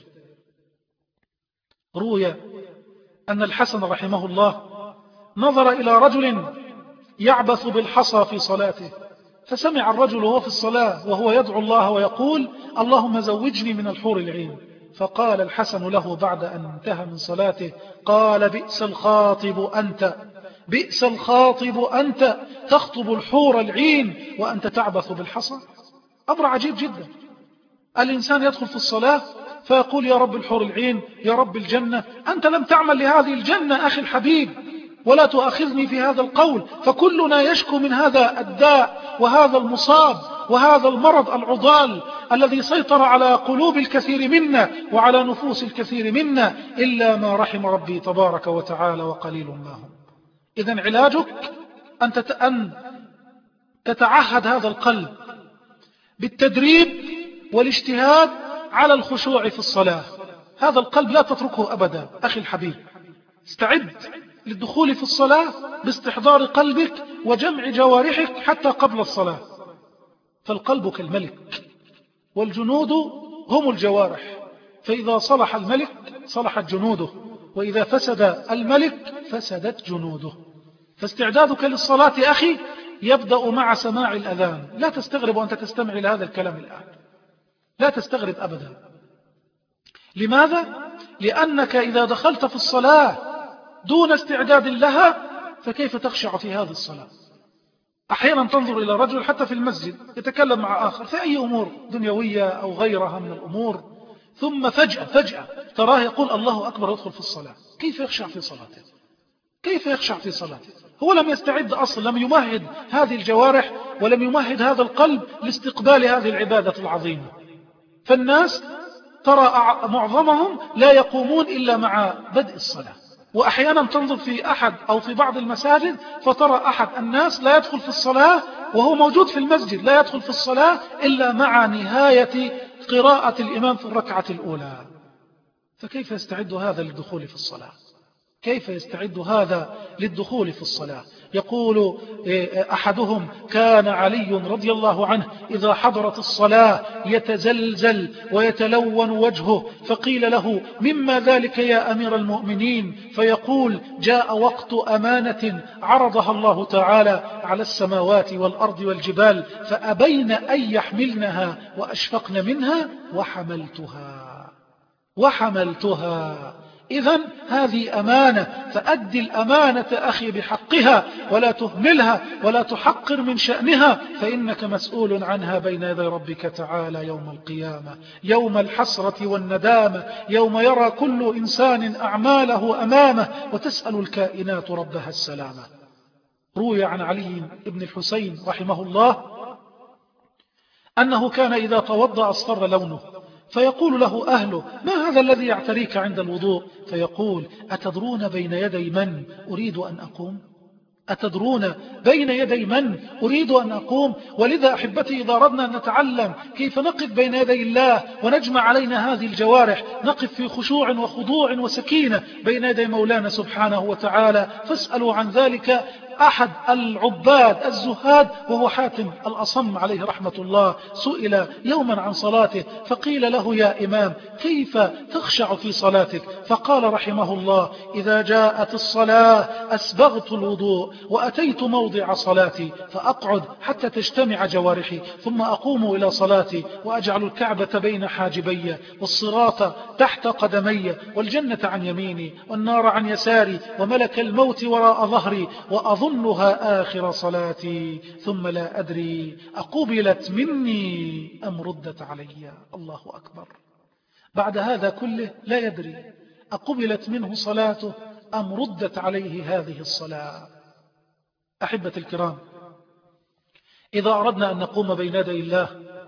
روي أن الحسن رحمه الله نظر إلى رجل يعبث بالحصى في صلاته، فسمع الرجل وهو في الصلاة وهو يدعو الله ويقول: اللهم زوجني من الحور العين. فقال الحسن له بعد أن انتهى من صلاته، قال: بئس الخاطب أنت، بئس الخاطب أنت، تخطب الحور العين وأنت تعبث بالحصى. أمر عجيب جدا. الإنسان يدخل في الصلاة فيقول: يا رب الحور العين، يا رب الجنة. أنت لم تعمل لهذه الجنة أخي الحبيب، ولا تؤاخذني في هذا القول، فكلنا يشكو من هذا الداء وهذا المصاب وهذا المرض العضال الذي سيطر على قلوب الكثير منا وعلى نفوس الكثير منا، إلا ما رحم ربي تبارك وتعالى وقليل ما هم. إذن علاجك أن تتعهد هذا القلب بالتدريب والاجتهاد على الخشوع في الصلاة. هذا القلب لا تتركه أبدا أخي الحبيب. استعد للدخول في الصلاة باستحضار قلبك وجمع جوارحك حتى قبل الصلاة، فالقلب كالملك والجنود هم الجوارح، فإذا صلح الملك صلحت جنوده، وإذا فسد الملك فسدت جنوده. فاستعدادك للصلاة أخي يبدأ مع سماع الأذان. لا تستغرب وأنت تستمع إلى هذا الكلام الآن، لا تستغرب أبدا. لماذا؟ لأنك إذا دخلت في الصلاة دون استعداد لها فكيف تخشع في هذه الصلاة؟ أحيانا تنظر إلى رجل حتى في المسجد يتكلم مع آخر في أي أمور دنيوية أو غيرها من الأمور، ثم فجأة فجأة تراه يقول الله أكبر يدخل في الصلاة. كيف يخشع في صلاته؟ كيف يخشع في صلاته؟ هو لم يستعد أصلا، لم يمهد هذه الجوارح ولم يمهد هذا القلب لاستقبال هذه العبادة العظيمة. فالناس ترى معظمهم لا يقومون إلا مع بدء الصلاة. وأحيانا تنظر في أحد أو في بعض المساجد فترى أحد الناس لا يدخل في الصلاة وهو موجود في المسجد، لا يدخل في الصلاة إلا مع نهاية قراءة الإمام في الركعة الأولى. فكيف يستعد هذا للدخول في الصلاة؟ كيف يستعد هذا للدخول في الصلاة؟ يقول أحدهم: كان علي رضي الله عنه إذا حضرت الصلاة يتزلزل ويتلون وجهه، فقيل له: مما ذلك يا أمير المؤمنين؟ فيقول: جاء وقت أمانة عرضها الله تعالى على السماوات والأرض والجبال فأبين أن يحملنها وأشفقن منها وحملتها وحملتها. إذن هذه أمانة، فأدي الأمانة أخي بحقها ولا تهملها ولا تحقر من شأنها، فإنك مسؤول عنها بين يدي ربك تعالى يوم القيامة، يوم الحسرة والندامة، يوم يرى كل إنسان أعماله أمامه وتسأل الكائنات ربها السلامة. روي عن علي بن الحسين رحمه الله أنه كان إذا توضأ أصفر لونه، فيقول له أهله: ما هذا الذي يعتريك عند الوضوء؟ فيقول: أتدرون بين يدي من أريد أن أقوم؟ أتدرون بين يدي من أريد أن أقوم؟ ولذا أحبتي إذا أردنا أن نتعلم كيف نقف بين يدي الله ونجمع علينا هذه الجوارح، نقف في خشوع وخضوع وسكينة بين يدي مولانا سبحانه وتعالى. فاسألوا عن ذلك أحد العباد الزهاد وهو حاتم الأصم عليه رحمة الله، سئل يوما عن صلاته فقيل له: يا إمام كيف تخشع في صلاتك؟ فقال رحمه الله: إذا جاءت الصلاة أسبغت الوضوء وأتيت موضع صلاتي فأقعد حتى تجتمع جوارحي، ثم أقوم إلى صلاتي وأجعل الكعبة بين حاجبي والصراط تحت قدمي والجنة عن يميني والنار عن يساري وملك الموت وراء ظهري، وأظن ظنها آخر صلاتي، ثم لا أدري أقبلت مني أم ردت علي. الله أكبر. بعد هذا كله لا يدري أقبلت منه صلاته أم ردت عليه هذه الصلاة. أحبة الكرام، إذا أردنا أن نقوم بين يدي الله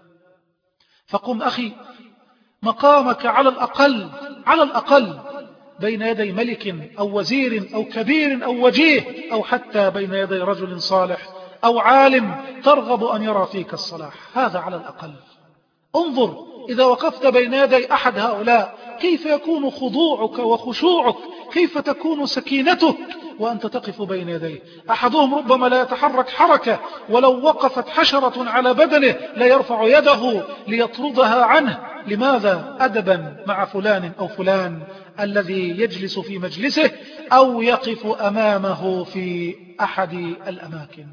فقم أخي مقامك على الأقل على الأقل بين يدي ملك أو وزير أو كبير أو وجيه، أو حتى بين يدي رجل صالح أو عالم ترغب أن يرى فيك الصلاح، هذا على الأقل. انظر إذا وقفت بين يدي أحد هؤلاء كيف يكون خضوعك وخشوعك، كيف تكون سكينتك وأنت تقف بين يديه. أحدهم ربما لا يتحرك حركة، ولو وقفت حشرة على بدنه لا يرفع يده ليطردها عنه. لماذا؟ أدبا مع فلان أو فلان الذي يجلس في مجلسه أو يقف أمامه في أحد الأماكن.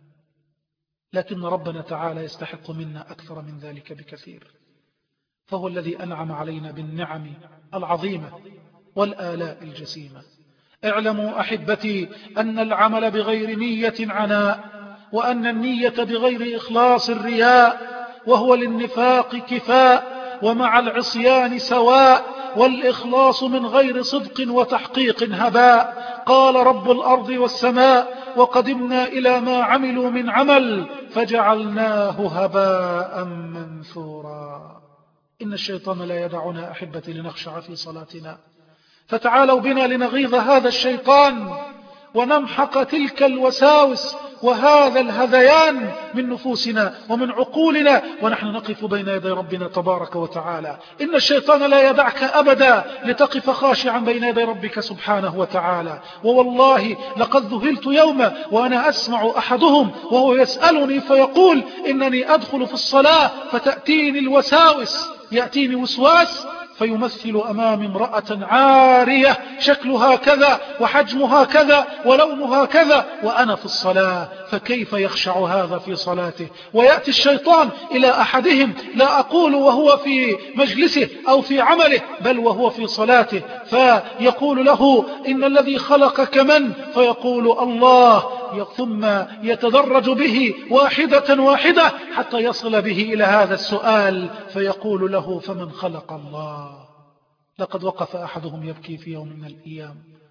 لكن ربنا تعالى يستحق منا أكثر من ذلك بكثير، فهو الذي أنعم علينا بالنعم العظيمة والآلاء الجسيمة. اعلموا أحبتي أن العمل بغير نية عناء، وأن النية بغير إخلاص الرياء وهو للنفاق كفاء، ومع العصيان سواء، والإخلاص من غير صدق وتحقيق هباء. قال رب الأرض والسماء: وقدمنا إلى ما عملوا من عمل فجعلناه هباء منثورا. إن الشيطان لا يدعنا أحبتي لنخشع في صلاتنا، فتعالوا بنا لنغيظ هذا الشيطان ونمحق تلك الوساوس وهذا الهذيان من نفوسنا ومن عقولنا ونحن نقف بين يدي ربنا تبارك وتعالى. إن الشيطان لا يدعك أبدا لتقف خاشعا بين يدي ربك سبحانه وتعالى. ووالله لقد ذهلت يوما وأنا أسمع أحدهم وهو يسألني فيقول: إنني أدخل في الصلاة فتأتيني الوساوس، يأتيني وسواس فيمثل أمامي امرأة عارية شكلها كذا وحجمها كذا ولونها كذا وأنا في الصلاة، فكيف يخشع هذا في صلاته؟ ويأتي الشيطان إلى أحدهم، لا أقول وهو في مجلسه أو في عمله، بل وهو في صلاته، فيقول له: إن الذي خلقك من؟ فيقول: الله، ثم يتدرج به واحدة واحدة حتى يصل به إلى هذا السؤال، فيقول له: فمن خلق الله؟ لقد وقف أحدهم يبكي في يوم من الأيام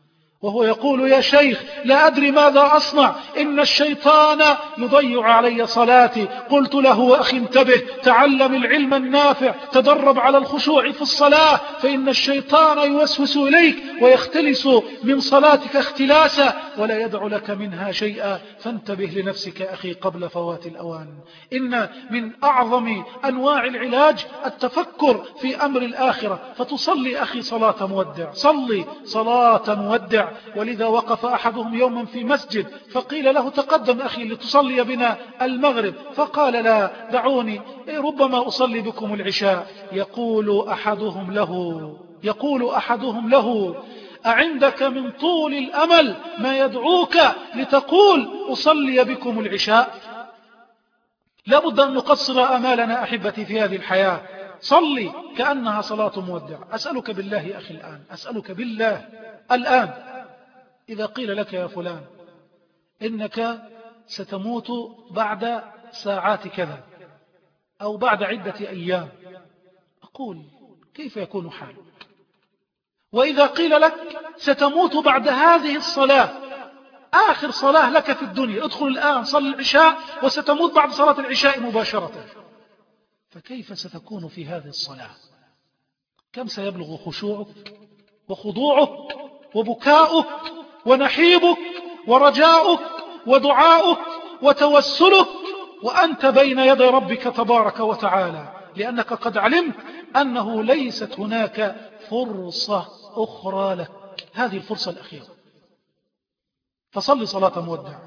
وهو يقول يا شيخ لا أدري ماذا أصنع، إن الشيطان يضيع علي صلاتي. قلت له أخي انتبه، تعلم العلم النافع، تدرب على الخشوع في الصلاة، فإن الشيطان يوسوس إليك ويختلس من صلاتك اختلاسا ولا يدع لك منها شيئا، فانتبه لنفسك أخي قبل فوات الأوان. إن من أعظم أنواع العلاج التفكر في أمر الآخرة، فتصلي أخي صلاة مودع، صلي صلاة مودع. ولذا وقف أحدهم يوما في مسجد فقيل له تقدم أخي لتصلي بنا المغرب، فقال لا دعوني ربما أصلي بكم العشاء. يقول أحدهم له يقول أحدهم له أعندك من طول الأمل ما يدعوك لتقول أصلي بكم العشاء؟ لابد أن نقصر آمالنا أحبتي في هذه الحياة. صلي كأنها صلاة مودع. أسألك بالله أخي الآن، أسألك بالله الآن، إذا قيل لك يا فلان إنك ستموت بعد ساعات كذا أو بعد عدة أيام، أقول كيف يكون حالك؟ وإذا قيل لك ستموت بعد هذه الصلاة، آخر صلاة لك في الدنيا، ادخل الآن صل العشاء وستموت بعد صلاة العشاء مباشرة، فكيف ستكون في هذه الصلاة؟ كم سيبلغ خشوعك وخضوعك وبكاؤك ونحيبك ورجاؤك ودعاؤك وتوسلك وأنت بين يدي ربك تبارك وتعالى، لأنك قد علمت أنه ليست هناك فرصة أخرى لك، هذه الفرصة الأخيرة. فصل صلاة مودع.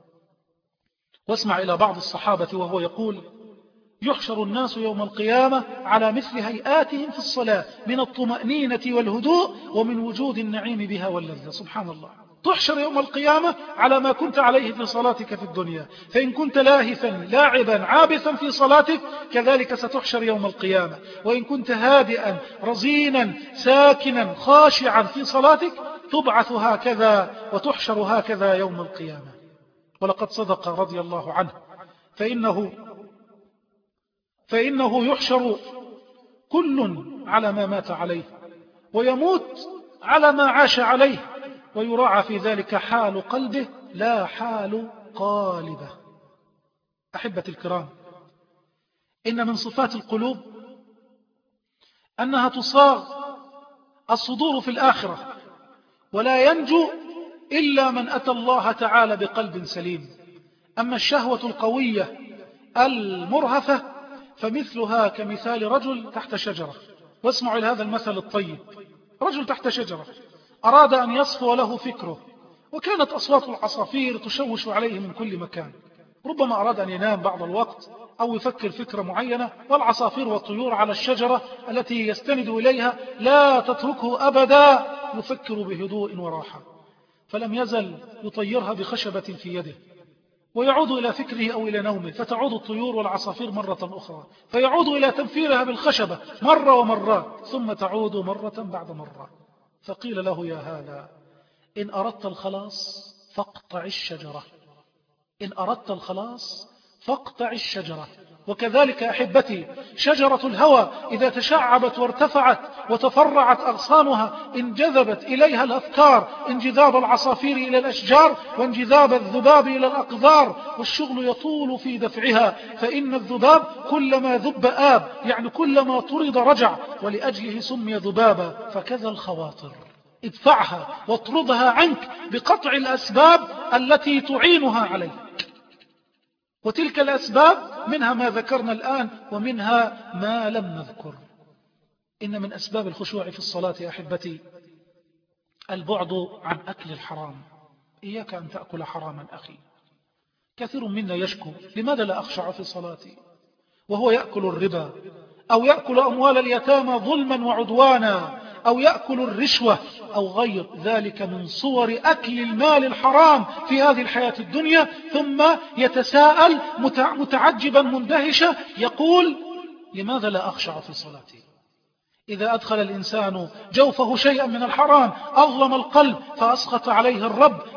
واسمع إلى بعض الصحابة وهو يقول يحشر الناس يوم القيامة على مثل هيئاتهم في الصلاة من الطمأنينة والهدوء ومن وجود النعيم بها واللذة. سبحان الله، تحشر يوم القيامة على ما كنت عليه في صلاتك في الدنيا، فإن كنت لاهثا لاعبا عابثا في صلاتك كذلك ستحشر يوم القيامة، وإن كنت هادئا رزينا ساكنا خاشعا في صلاتك تبعث هكذا وتحشر هكذا يوم القيامة. ولقد صدق رضي الله عنه، فإنه فإنه يحشر كل على ما مات عليه ويموت على ما عاش عليه، ويراعى في ذلك حال قلبه لا حال قالبه. أحبتي الكرام، إن من صفات القلوب أنها تصاغ الصدور في الآخرة، ولا ينجو إلا من أتى الله تعالى بقلب سليم. أما الشهوة القوية المرهفة فمثلها كمثال رجل تحت شجرة. واسمعوا إلى هذا المثل الطيب. رجل تحت شجرة أراد أن يصفو له فكره، وكانت أصوات العصافير تشوش عليه من كل مكان. ربما أراد أن ينام بعض الوقت أو يفكر فكرة معينة، والعصافير والطيور على الشجرة التي يستند إليها لا تتركه أبدا، يفكر بهدوء وراحة. فلم يزل يطيرها بخشبة في يده، ويعود إلى فكره أو إلى نومه، فتعود الطيور والعصافير مرة أخرى، فيعود إلى تنفيرها بالخشبة مرة ومرات، ثم تعود مرة بعد مرة. فقيل له يا هذا إن أردت الخلاص فاقطع الشجرة، إن أردت الخلاص فاقطع الشجرة. وكذلك أحبتي شجرة الهوى إذا تشعبت وارتفعت وتفرعت أغصانها انجذبت إليها الأفكار، انجذاب العصافير إلى الأشجار وانجذاب الذباب إلى الأقذار، والشغل يطول في دفعها، فإن الذباب كلما ذب آب، يعني كلما طرد رجع، ولأجله سمي ذبابا. فكذا الخواطر، ادفعها واطردها عنك بقطع الأسباب التي تعينها عليك، وتلك الأسباب منها ما ذكرنا الآن ومنها ما لم نذكر. إن من أسباب الخشوع في الصلاة يا أحبتي البعد عن أكل الحرام. إياك أن تأكل حراما أخي. كثير منا يشكو لماذا لا أخشع في صلاتي، وهو يأكل الربا أو يأكل أموال اليتامى ظلما وعدوانا أو يأكل الرشوة أو غير ذلك من صور أكل المال الحرام في هذه الحياة الدنيا، ثم يتساءل متعجبا مندهشا يقول لماذا لا أخشع في صلاتي؟ إذا أدخل الإنسان جوفه شيئا من الحرام أظلم القلب فأسخط عليه الرب،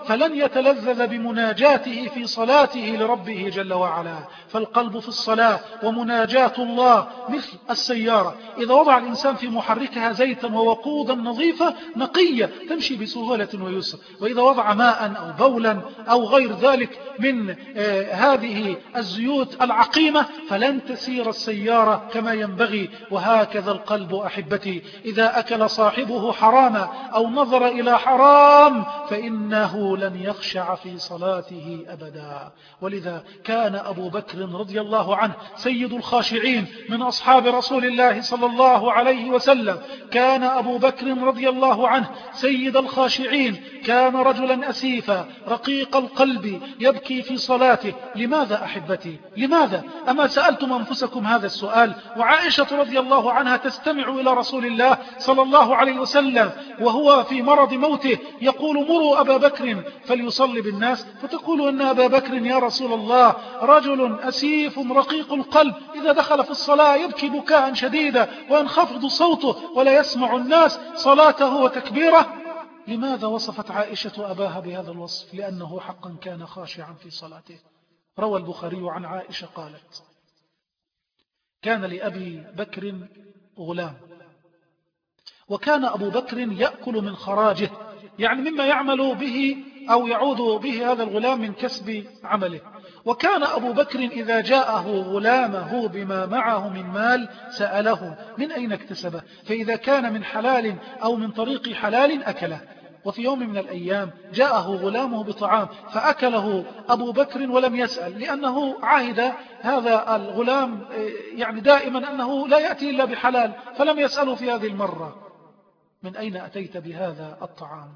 فلن يتلذذ بمناجاته في صلاته لربه جل وعلا. فالقلب في الصلاة ومناجاة الله مثل السيارة، إذا وضع الإنسان في محركها زيتا ووقودا نظيفة نقية تمشي بسهولة ويسر، وإذا وضع ماء أو بولا أو غير ذلك من آه هذه الزيوت العقيمة فلن تسير السيارة كما ينبغي. وهكذا القلب أحبتي، إذا أكل صاحبه حراما أو نظر إلى حرام فإنه لن يخشع في صلاته أبدا. ولذا كان أبو بكر رضي الله عنه سيد الخاشعين من أصحاب رسول الله صلى الله عليه وسلم، كان أبو بكر رضي الله عنه سيد الخاشعين، كان رجلا أسيفا رقيق القلب يبكي في صلاته. لماذا أحبتي؟ لماذا؟ أما سألتم أنفسكم هذا السؤال؟ وعائشة رضي الله عنها تستمع إلى رسول الله صلى الله عليه وسلم وهو في مرض موته يقول مروا أبا بكر فليصلي بالناس، فتقول أن أبا بكر يا رسول الله رجل أسيف رقيق القلب، إذا دخل في الصلاة يبكي بكاء شديدا وينخفض صوته ولا يسمع الناس صلاته وتكبيره. لماذا وصفت عائشة أباها بهذا الوصف؟ لأنه حقا كان خاشعا في صلاته. روى البخاري عن عائشة قالت: كان لأبي بكر غلام، وكان أبو بكر يأكل من خراجه، يعني مما يعمل به أو يعود به هذا الغلام من كسب عمله. وكان أبو بكر إذا جاءه غلامه بما معه من مال سأله من أين اكتسبه، فإذا كان من حلال أو من طريق حلال أكله. وفي يوم من الأيام جاءه غلامه بطعام فأكله أبو بكر ولم يسأل، لأنه عهد هذا الغلام يعني دائما أنه لا يأتي إلا بحلال، فلم يسأله في هذه المرة: من أين أتيت بهذا الطعام؟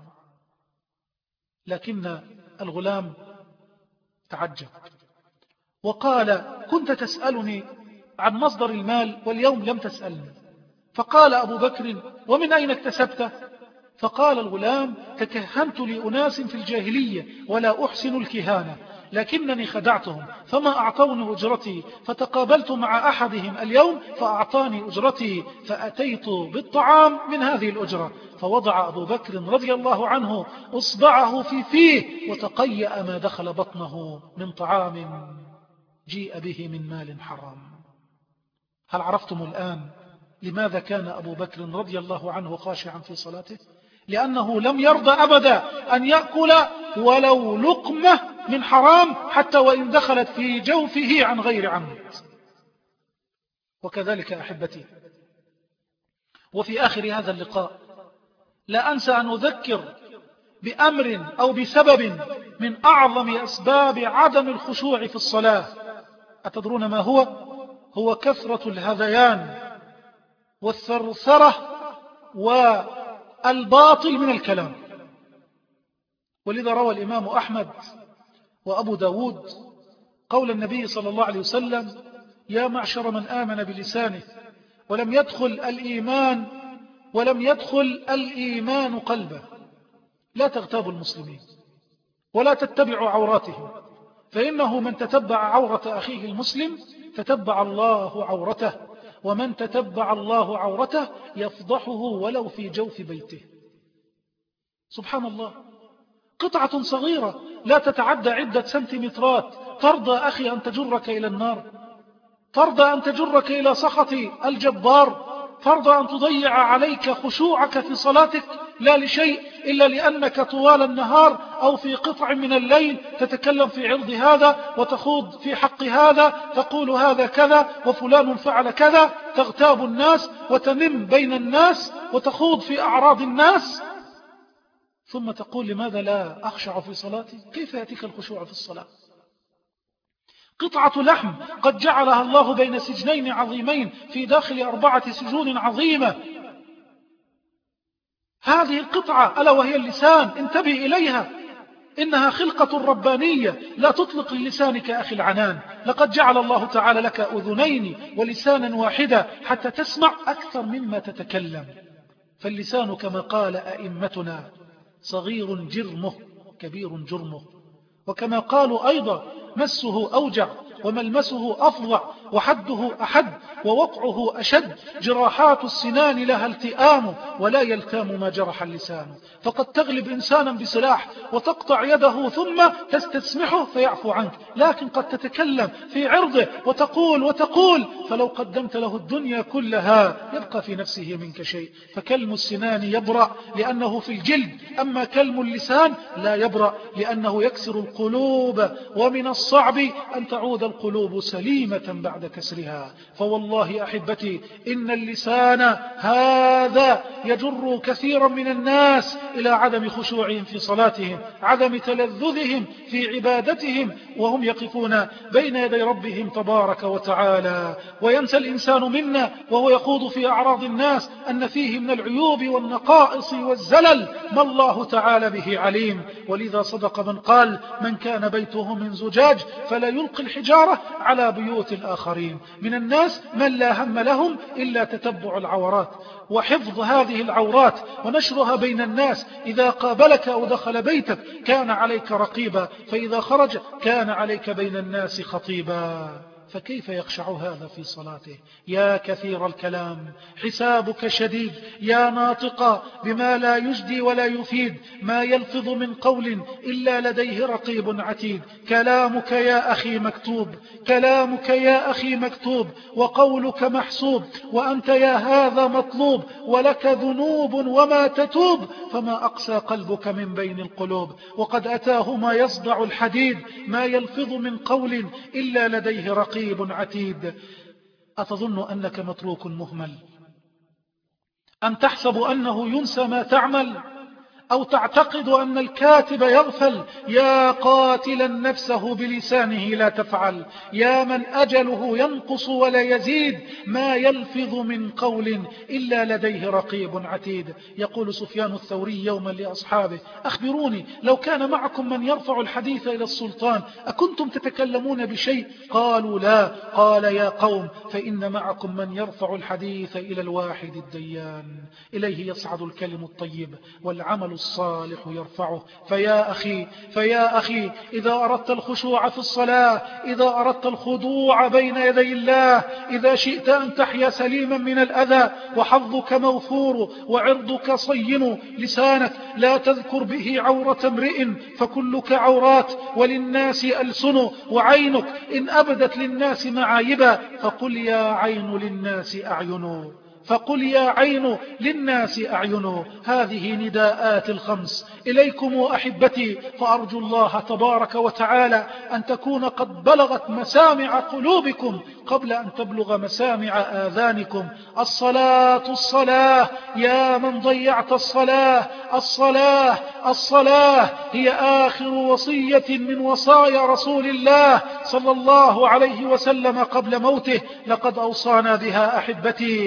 لكن الغلام تعجب وقال: كنت تسألني عن مصدر المال واليوم لم تسألني. فقال أبو بكر: ومن أين اكتسبته؟ فقال الغلام: تكهنت لأناس في الجاهلية ولا أحسن الكهانة، لكنني خدعتهم فما أعطوني أجرتي، فتقابلت مع أحدهم اليوم فأعطاني أجرتي، فأتيت بالطعام من هذه الأجرة. فوضع أبو بكر رضي الله عنه أصبعه في فيه وتقيأ ما دخل بطنه من طعام جيء به من مال حرام. هل عرفتم الآن لماذا كان أبو بكر رضي الله عنه خاشعا في صلاته؟ لأنه لم يرضى أبدا أن يأكل ولو لقمة من حرام حتى وإن دخلت في جوفه عن غير عمد. وكذلك أحبتي، وفي آخر هذا اللقاء لا أنسى أن أذكر بأمر أو بسبب من أعظم أسباب عدم الخشوع في الصلاة. أتدرون ما هو؟ هو كثرة الهذيان والثرثرة والباطل من الكلام. ولذا روى الإمام أحمد وأبو داود قول النبي صلى الله عليه وسلم: يا معشر من آمن بلسانه ولم يدخل الإيمان ولم يدخل الإيمان قلبه، لا تغتابوا المسلمين ولا تتبعوا عوراتهم، فإنه من تتبع عورة أخيه المسلم تتبع الله عورته، ومن تتبع الله عورته يفضحه ولو في جوف بيته. سبحان الله، قطعة صغيرة لا تتعدى عدة سنتيمترات ترضى أخي أن تجرك إلى النار؟ ترضى أن تجرك إلى سخط الجبار؟ ترضى أن تضيع عليك خشوعك في صلاتك لا لشيء إلا لأنك طوال النهار أو في قطع من الليل تتكلم في عرض هذا وتخوض في حق هذا، تقول هذا كذا وفلان فعل كذا، تغتاب الناس وتنم بين الناس وتخوض في أعراض الناس، ثم تقول لماذا لا أخشع في صلاتي؟ كيف يأتيك الخشوع في الصلاة؟ قطعة لحم قد جعلها الله بين سجنين عظيمين في داخل أربعة سجون عظيمة. هذه القطعة ألا وهي اللسان، انتبه إليها، إنها خلقة ربانية، لا تطلق للسانك أخي العنان. لقد جعل الله تعالى لك أذنين ولسانا واحدا حتى تسمع أكثر مما تتكلم. فاللسان كما قال أئمتنا صغير جرمه كبير جرمه، وكما قالوا أيضا مسه أوجع وملمسه أفظع وحده أحد ووقعه أشد. جراحات السنان لها التئام ولا يلتام ما جرح اللسان. فقد تغلب إنسانا بسلاح وتقطع يده ثم تستسمحه فيعفو عنك، لكن قد تتكلم في عرضه وتقول وتقول، فلو قدمت له الدنيا كلها يبقى في نفسه منك شيء. فكلم السنان يبرأ لأنه في الجلد، أما كلم اللسان لا يبرأ لأنه يكسر القلوب، ومن الصعب أن تعود القلوب سليمة بعد كسرها. فوالله أحبتي إن اللسان هذا يجر كثيرا من الناس إلى عدم خشوعهم في صلاتهم، عدم تلذذهم في عبادتهم وهم يقفون بين يدي ربهم تبارك وتعالى. وينسى الإنسان منا وهو يخوض في أعراض الناس أن فيه من العيوب والنقائص والزلل ما الله تعالى به عليم. ولذا صدق من قال: من كان بيته من زجاج فلا يلقي الحجارة على بيوت الآخرين. من الناس من لا هم لهم إلا تتبع العورات وحفظ هذه العورات ونشرها بين الناس. إذا قابلك أو دخل بيتك كان عليك رقيبا، فإذا خرج كان عليك بين الناس خطيبا. فكيف يخشع هذا في صلاته؟ يا كثير الكلام حسابك شديد، يا ناطقا بما لا يجدي ولا يفيد، ما يلفظ من قول إلا لديه رقيب عتيد. كلامك يا أخي مكتوب، كلامك يا أخي مكتوب، وقولك محسوب، وأنت يا هذا مطلوب، ولك ذنوب وما تتوب، فما أقسى قلبك من بين القلوب. وقد أتاه ما يصدع الحديد، ما يلفظ من قول إلا لديه رقيب عتيد. أتظن أنك متروك مهمل؟ أم تحسب أنه ينسى ما تعمل؟ أو تعتقد أن الكاتب يغفل؟ يا قاتلا نفسه بلسانه لا تفعل، يا من أجله ينقص ولا يزيد، ما يلفظ من قول إلا لديه رقيب عتيد. يقول سفيان الثوري يوما لأصحابه: أخبروني، لو كان معكم من يرفع الحديث إلى السلطان أكنتم تتكلمون بشيء؟ قالوا لا. قال: يا قوم، فإن معكم من يرفع الحديث إلى الواحد الديان، إليه يصعد الكلم الطيب والعمل الصالح يرفعه. فيا أخي فيا أخي إذا أردت الخشوع في الصلاة، إذا أردت الخضوع بين يدي الله، إذا شئت أن تحيا سليما من الأذى وحظك موفور وعرضك صين، لسانك لا تذكر به عورة امرئ فكلك عورات وللناس ألسن، وعينك إن أبدت للناس معايبا فقل يا عين للناس أعين، فقل يا عين للناس أعين. هذه نداءات الخمس إليكم أحبتي، فأرجو الله تبارك وتعالى أن تكون قد بلغت مسامع قلوبكم قبل أن تبلغ مسامع آذانكم. الصلاة الصلاة، يا من ضيعت الصلاة، الصلاة الصلاة هي آخر وصية من وصايا رسول الله صلى الله عليه وسلم قبل موته. لقد أوصانا بها أحبتي،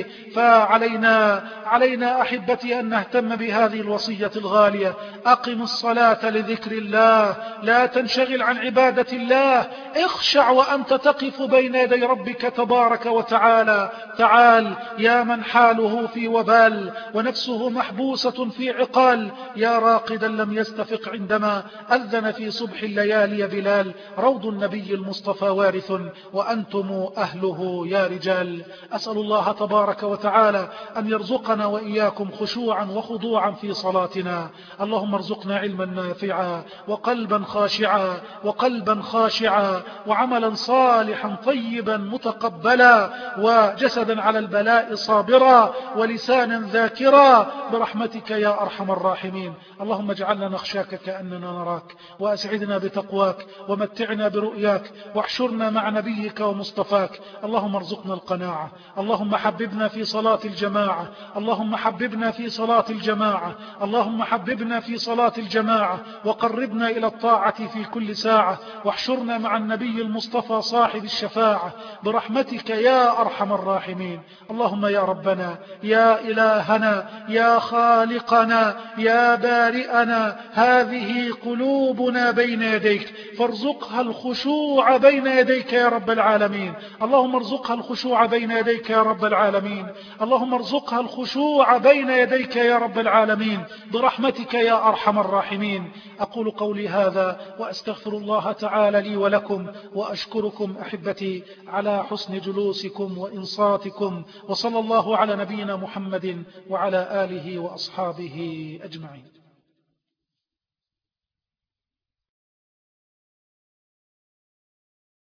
فعلينا علينا أحبتي أن نهتم بهذه الوصية الغالية. أقم الصلاة لذكر الله، لا تنشغل عن عبادة الله، اخشع وأنت تقف بين يدي ربك تبارك وتعالى. تعال يا من حاله في وبال ونفسه محبوسة في عقال، يا راقدا لم يستفق عندما أذن في صبح الليالي بلال. روض النبي المصطفى وارث وأنتم أهله يا رجال. أسأل الله تبارك وتعالى أن يرزقنا وإياكم خشوعا وخضوعا في صلاتنا. اللهم ارزقنا علما نافعا وقلبا خاشعا وقلبا خاشعا وعملا صالحا طيبا متقبلا وجسدا على البلاء صابرا ولسانا ذاكرا برحمتك يا أرحم الراحمين. اللهم اجعلنا نخشاك كأننا نراك، وأسعدنا بتقواك، ومتعنا برؤياك، واحشرنا مع نبيك ومصطفاك. اللهم ارزقنا القناعة، اللهم حببنا في صلاة الجماعة، اللهم حببنا في صلاة الجماعة، اللهم حببنا في صلاة الجماعة، وقربنا إلى الطاعة في كل ساعة، واحشرنا مع النبي المصطفى صاحب الشفاعة برحمتك يا أرحم الراحمين. اللهم يا ربنا، يا إلهنا، يا خالقنا، يا بارئنا، هذه قلوبنا بين يديك، فارزقها الخشوع بين يديك يا رب العالمين. اللهم ارزقها الخشوع بين يديك يا رب العالمين. اللهم ارزقها الخشوع بين يديك يا رب العالمين برحمتك يا أرحم الراحمين. أقول قولي هذا وأستغفر الله تعالى لي ولكم، وأشكركم أحبتي على حسن جلوسكم وإنصاتكم، وصلى الله على نبينا محمد وعلى آله وأصحابه أجمعين.